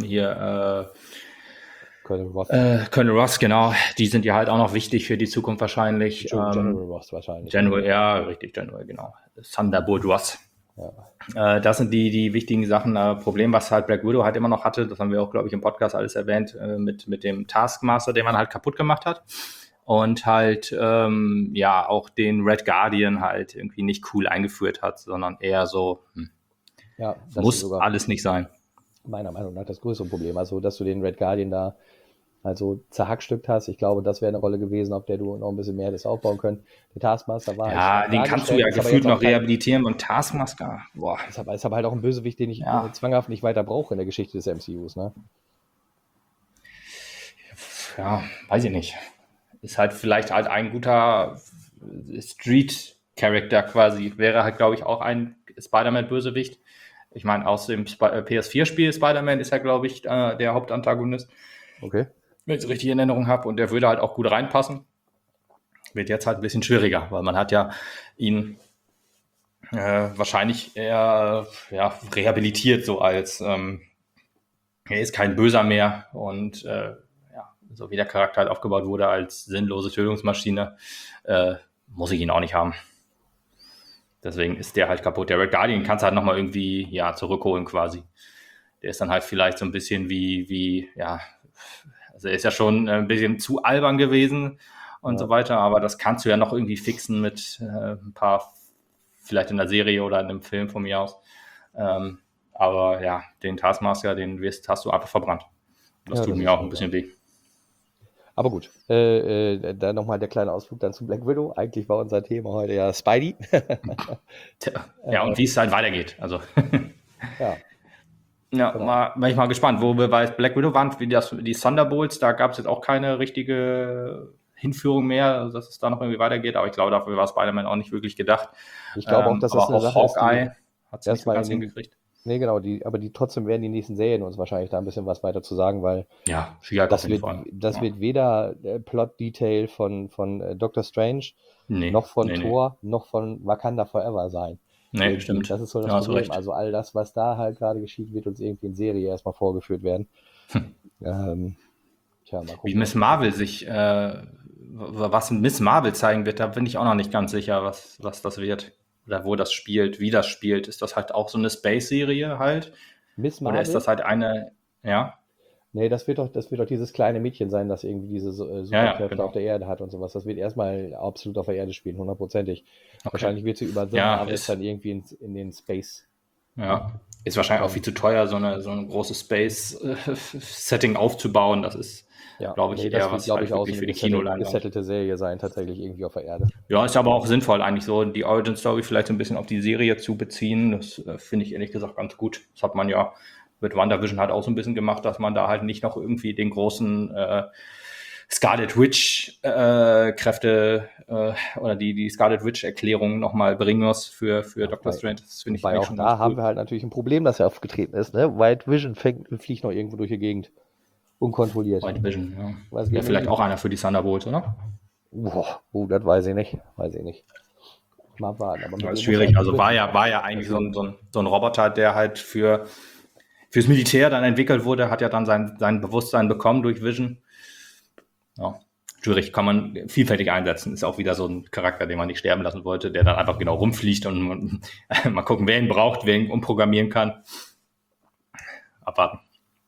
hier Colonel Ross, Colonel Ross, genau. Die sind ja halt auch noch wichtig für die Zukunft wahrscheinlich. General Ross wahrscheinlich. General, ja, richtig, General, genau. Thunderbolt Ross. Ja. Das sind die wichtigen Sachen. Problem, was halt Black Widow halt immer noch hatte, das haben wir auch, glaube ich, im Podcast alles erwähnt, mit dem Taskmaster, den man halt kaputt gemacht hat. Und halt, ja, auch den Red Guardian halt irgendwie nicht cool eingeführt hat, sondern eher so, Ja, das muss ist sogar alles nicht sein. meiner Meinung nach das größere Problem. Also, dass du den Red Guardian da also zerhackstückt hast. Ich glaube, das wäre eine Rolle gewesen, auf der du noch ein bisschen mehr hättest aufbauen können. Der Taskmaster war Ja, halt den kannst du ja dargestellt, ist aber gefühlt jetzt auch noch rehabilitieren und Taskmaster, boah. ist aber halt auch ein Bösewicht, den ich Ja. zwanghaft nicht weiter brauche in der Geschichte des MCUs, ne? Ja, weiß ich nicht. Ist halt vielleicht halt ein guter Street-Character quasi. Wäre halt, glaube ich, auch ein Spider-Man-Bösewicht. Ich meine, aus dem PS4-Spiel Spider-Man ist ja, glaube ich, der Hauptantagonist, Okay. wenn ich es richtig in Erinnerung habe. Und der würde halt auch gut reinpassen. Wird jetzt halt ein bisschen schwieriger, weil man hat ja ihn wahrscheinlich eher rehabilitiert, so als er ist kein Böser mehr und so wie der Charakter halt aufgebaut wurde als sinnlose Tötungsmaschine, muss ich ihn auch nicht haben. Deswegen ist der halt kaputt. Der Red Guardian kannst du halt nochmal irgendwie zurückholen quasi. Der ist dann halt vielleicht so ein bisschen also er ist ja schon ein bisschen zu albern gewesen und so weiter, aber das kannst du ja noch irgendwie fixen mit ein paar, vielleicht in der Serie oder in einem Film von mir aus. Aber ja, den Taskmaster, hast du einfach verbrannt. Das tut mir auch ein bisschen weh. Aber gut, dann nochmal der kleine Ausflug dann zu Black Widow. Eigentlich war unser Thema heute ja Spidey. Ja, und wie es halt weitergeht. Also, Ja, ja, genau. bin ich mal gespannt, wo wir bei Black Widow waren, wie die Thunderbolts, da gab es jetzt auch keine richtige Hinführung mehr, also dass es da noch irgendwie weitergeht, aber ich glaube, dafür war Spider-Man auch nicht wirklich gedacht. Ich glaube auch, dass das aber eine auch Sache ist, Hawkeye hat es nicht so erstmal ganz in den, hingekriegt. nee, genau, aber die trotzdem werden die nächsten Serien uns wahrscheinlich da ein bisschen was weiter zu sagen, weil Ja, She-Hulk auf jeden Fall. das wird weder Plot-Detail von Doctor Strange, Nee, noch von nee. Thor, noch von Wakanda Forever sein. Nee, Irgendwie. stimmt. Das ist so das Ja, hast du Problem. recht. Also all das, was da halt gerade geschieht, wird uns irgendwie in Serie erstmal vorgeführt werden. Mal gucken. Wie Miss Marvel was Miss Marvel zeigen wird, da bin ich auch noch nicht ganz sicher, was das wird. Oder wo das spielt, wie das spielt. Ist das halt auch so eine Space-Serie halt? Miss Oder ist Marvel? das halt eine, Nee, das wird doch dieses kleine Mädchen sein, das irgendwie diese Superkräfte genau. auf der Erde hat und sowas. Das wird erstmal absolut auf der Erde spielen, 100%ig. Okay. Wahrscheinlich wird sie über The Ja, Marvels dann irgendwie in den Space. Ja, ist wahrscheinlich auch viel zu teuer, so ein großes Space-Setting aufzubauen. Das ist, glaube ich, das eher wird, was glaube halt ich, auch so wirklich eine für die Kinoleinwand. gesettelte Serie sein, tatsächlich irgendwie auf der Erde. Ja, ist aber auch sinnvoll, eigentlich so die Origin-Story vielleicht so ein bisschen auf die Serie zu beziehen. Das finde ich ehrlich gesagt ganz gut. Das hat man ja mit WandaVision halt auch so ein bisschen gemacht, dass man da halt nicht noch irgendwie den großen Scarlet Witch Kräfte oder die Scarlet Witch Erklärung nochmal bringen muss für Doctor Strange. Das finde ich Wobei eigentlich auch schon da ganz haben cool. wir halt natürlich ein Problem, das ja aufgetreten ist. Ne? White Vision fliegt noch irgendwo durch die Gegend. Unkontrolliert. White Vision, ja. Was Wäre geht vielleicht denn? auch einer für die Thunderbolts, oder? Boah, das weiß ich nicht. Mal warten. Aber mit Das ist dem schwierig. muss Also war ja eigentlich so ein Roboter, der halt fürs Militär dann entwickelt wurde, hat ja dann sein Bewusstsein bekommen durch Vision. Ja, schwierig, kann man vielfältig einsetzen. Ist auch wieder so ein Charakter, den man nicht sterben lassen wollte, der dann einfach genau rumfliegt und mal gucken, wer ihn braucht, wer ihn umprogrammieren kann. Abwarten.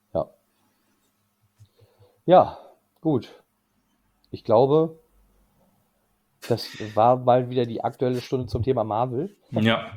Ja, gut. Ich glaube, das war mal wieder die aktuelle Stunde zum Thema Marvel. Ja.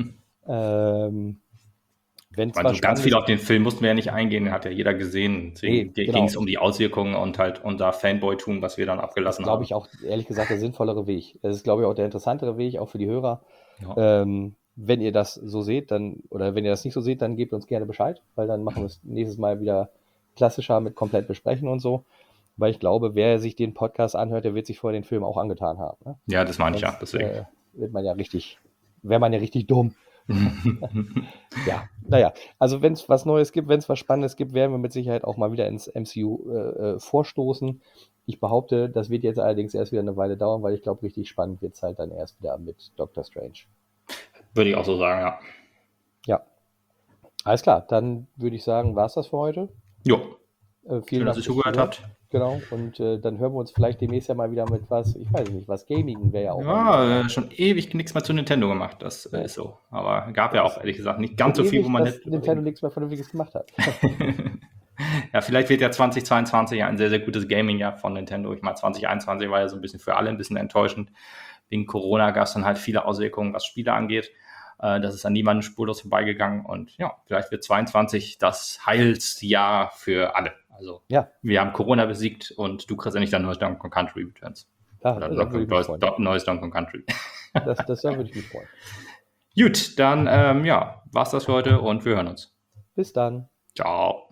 Wenn Also ganz viel auf den Film mussten wir ja nicht eingehen, den hat ja jeder gesehen. Deswegen ging es um die Auswirkungen und halt unser Fanboy-Tum, was wir dann abgelassen haben. glaube ich auch, ehrlich gesagt, der sinnvollere Weg. Das ist, glaube ich, auch der interessantere Weg, auch für die Hörer. Ja. Wenn ihr das so seht, oder wenn ihr das nicht so seht, dann gebt uns gerne Bescheid, weil dann machen wir es nächstes Mal wieder klassischer mit komplett besprechen und so. Weil ich glaube, wer sich den Podcast anhört, der wird sich vorher den Film auch angetan haben. Ne? Ja, das meine ich ja, deswegen. Wäre man ja richtig dumm. Ja, naja, also wenn es was Neues gibt, wenn es was Spannendes gibt, werden wir mit Sicherheit auch mal wieder ins MCU vorstoßen. Ich behaupte, das wird jetzt allerdings erst wieder eine Weile dauern, weil ich glaube, richtig spannend wird es halt dann erst wieder mit Doctor Strange. Würde ich auch so sagen, ja. Ja, alles klar, dann würde ich sagen, war es das für heute. Jo. Vielen Schön, dass Dank ihr zugehört habt. Genau, und dann hören wir uns vielleicht demnächst ja mal wieder mit was, ich weiß nicht, was Gaming wäre ja auch. Ja, schon ewig nichts mehr zu Nintendo gemacht, das ist so. Aber gab ja auch, ehrlich gesagt, nicht ganz so viel, wo man dass Nintendo nichts mehr Vernünftiges gemacht hat. Ja, vielleicht wird ja 2022 ein sehr, sehr gutes Gaming-Jahr von Nintendo. Ich meine, 2021 war ja so ein bisschen für alle ein bisschen enttäuschend. Wegen Corona gab es dann halt viele Auswirkungen, was Spiele angeht. Das ist an niemandem spurlos vorbeigegangen. Und ja, vielleicht wird 22 das Heilsjahr für alle. Also wir haben Corona besiegt und du kriegst ja nicht dein neues Donkey Kong Country Returns. Oder neues Donkey Kong Country. Das würde ich mich freuen. Gut, dann war's das für heute und wir hören uns. Bis dann. Ciao.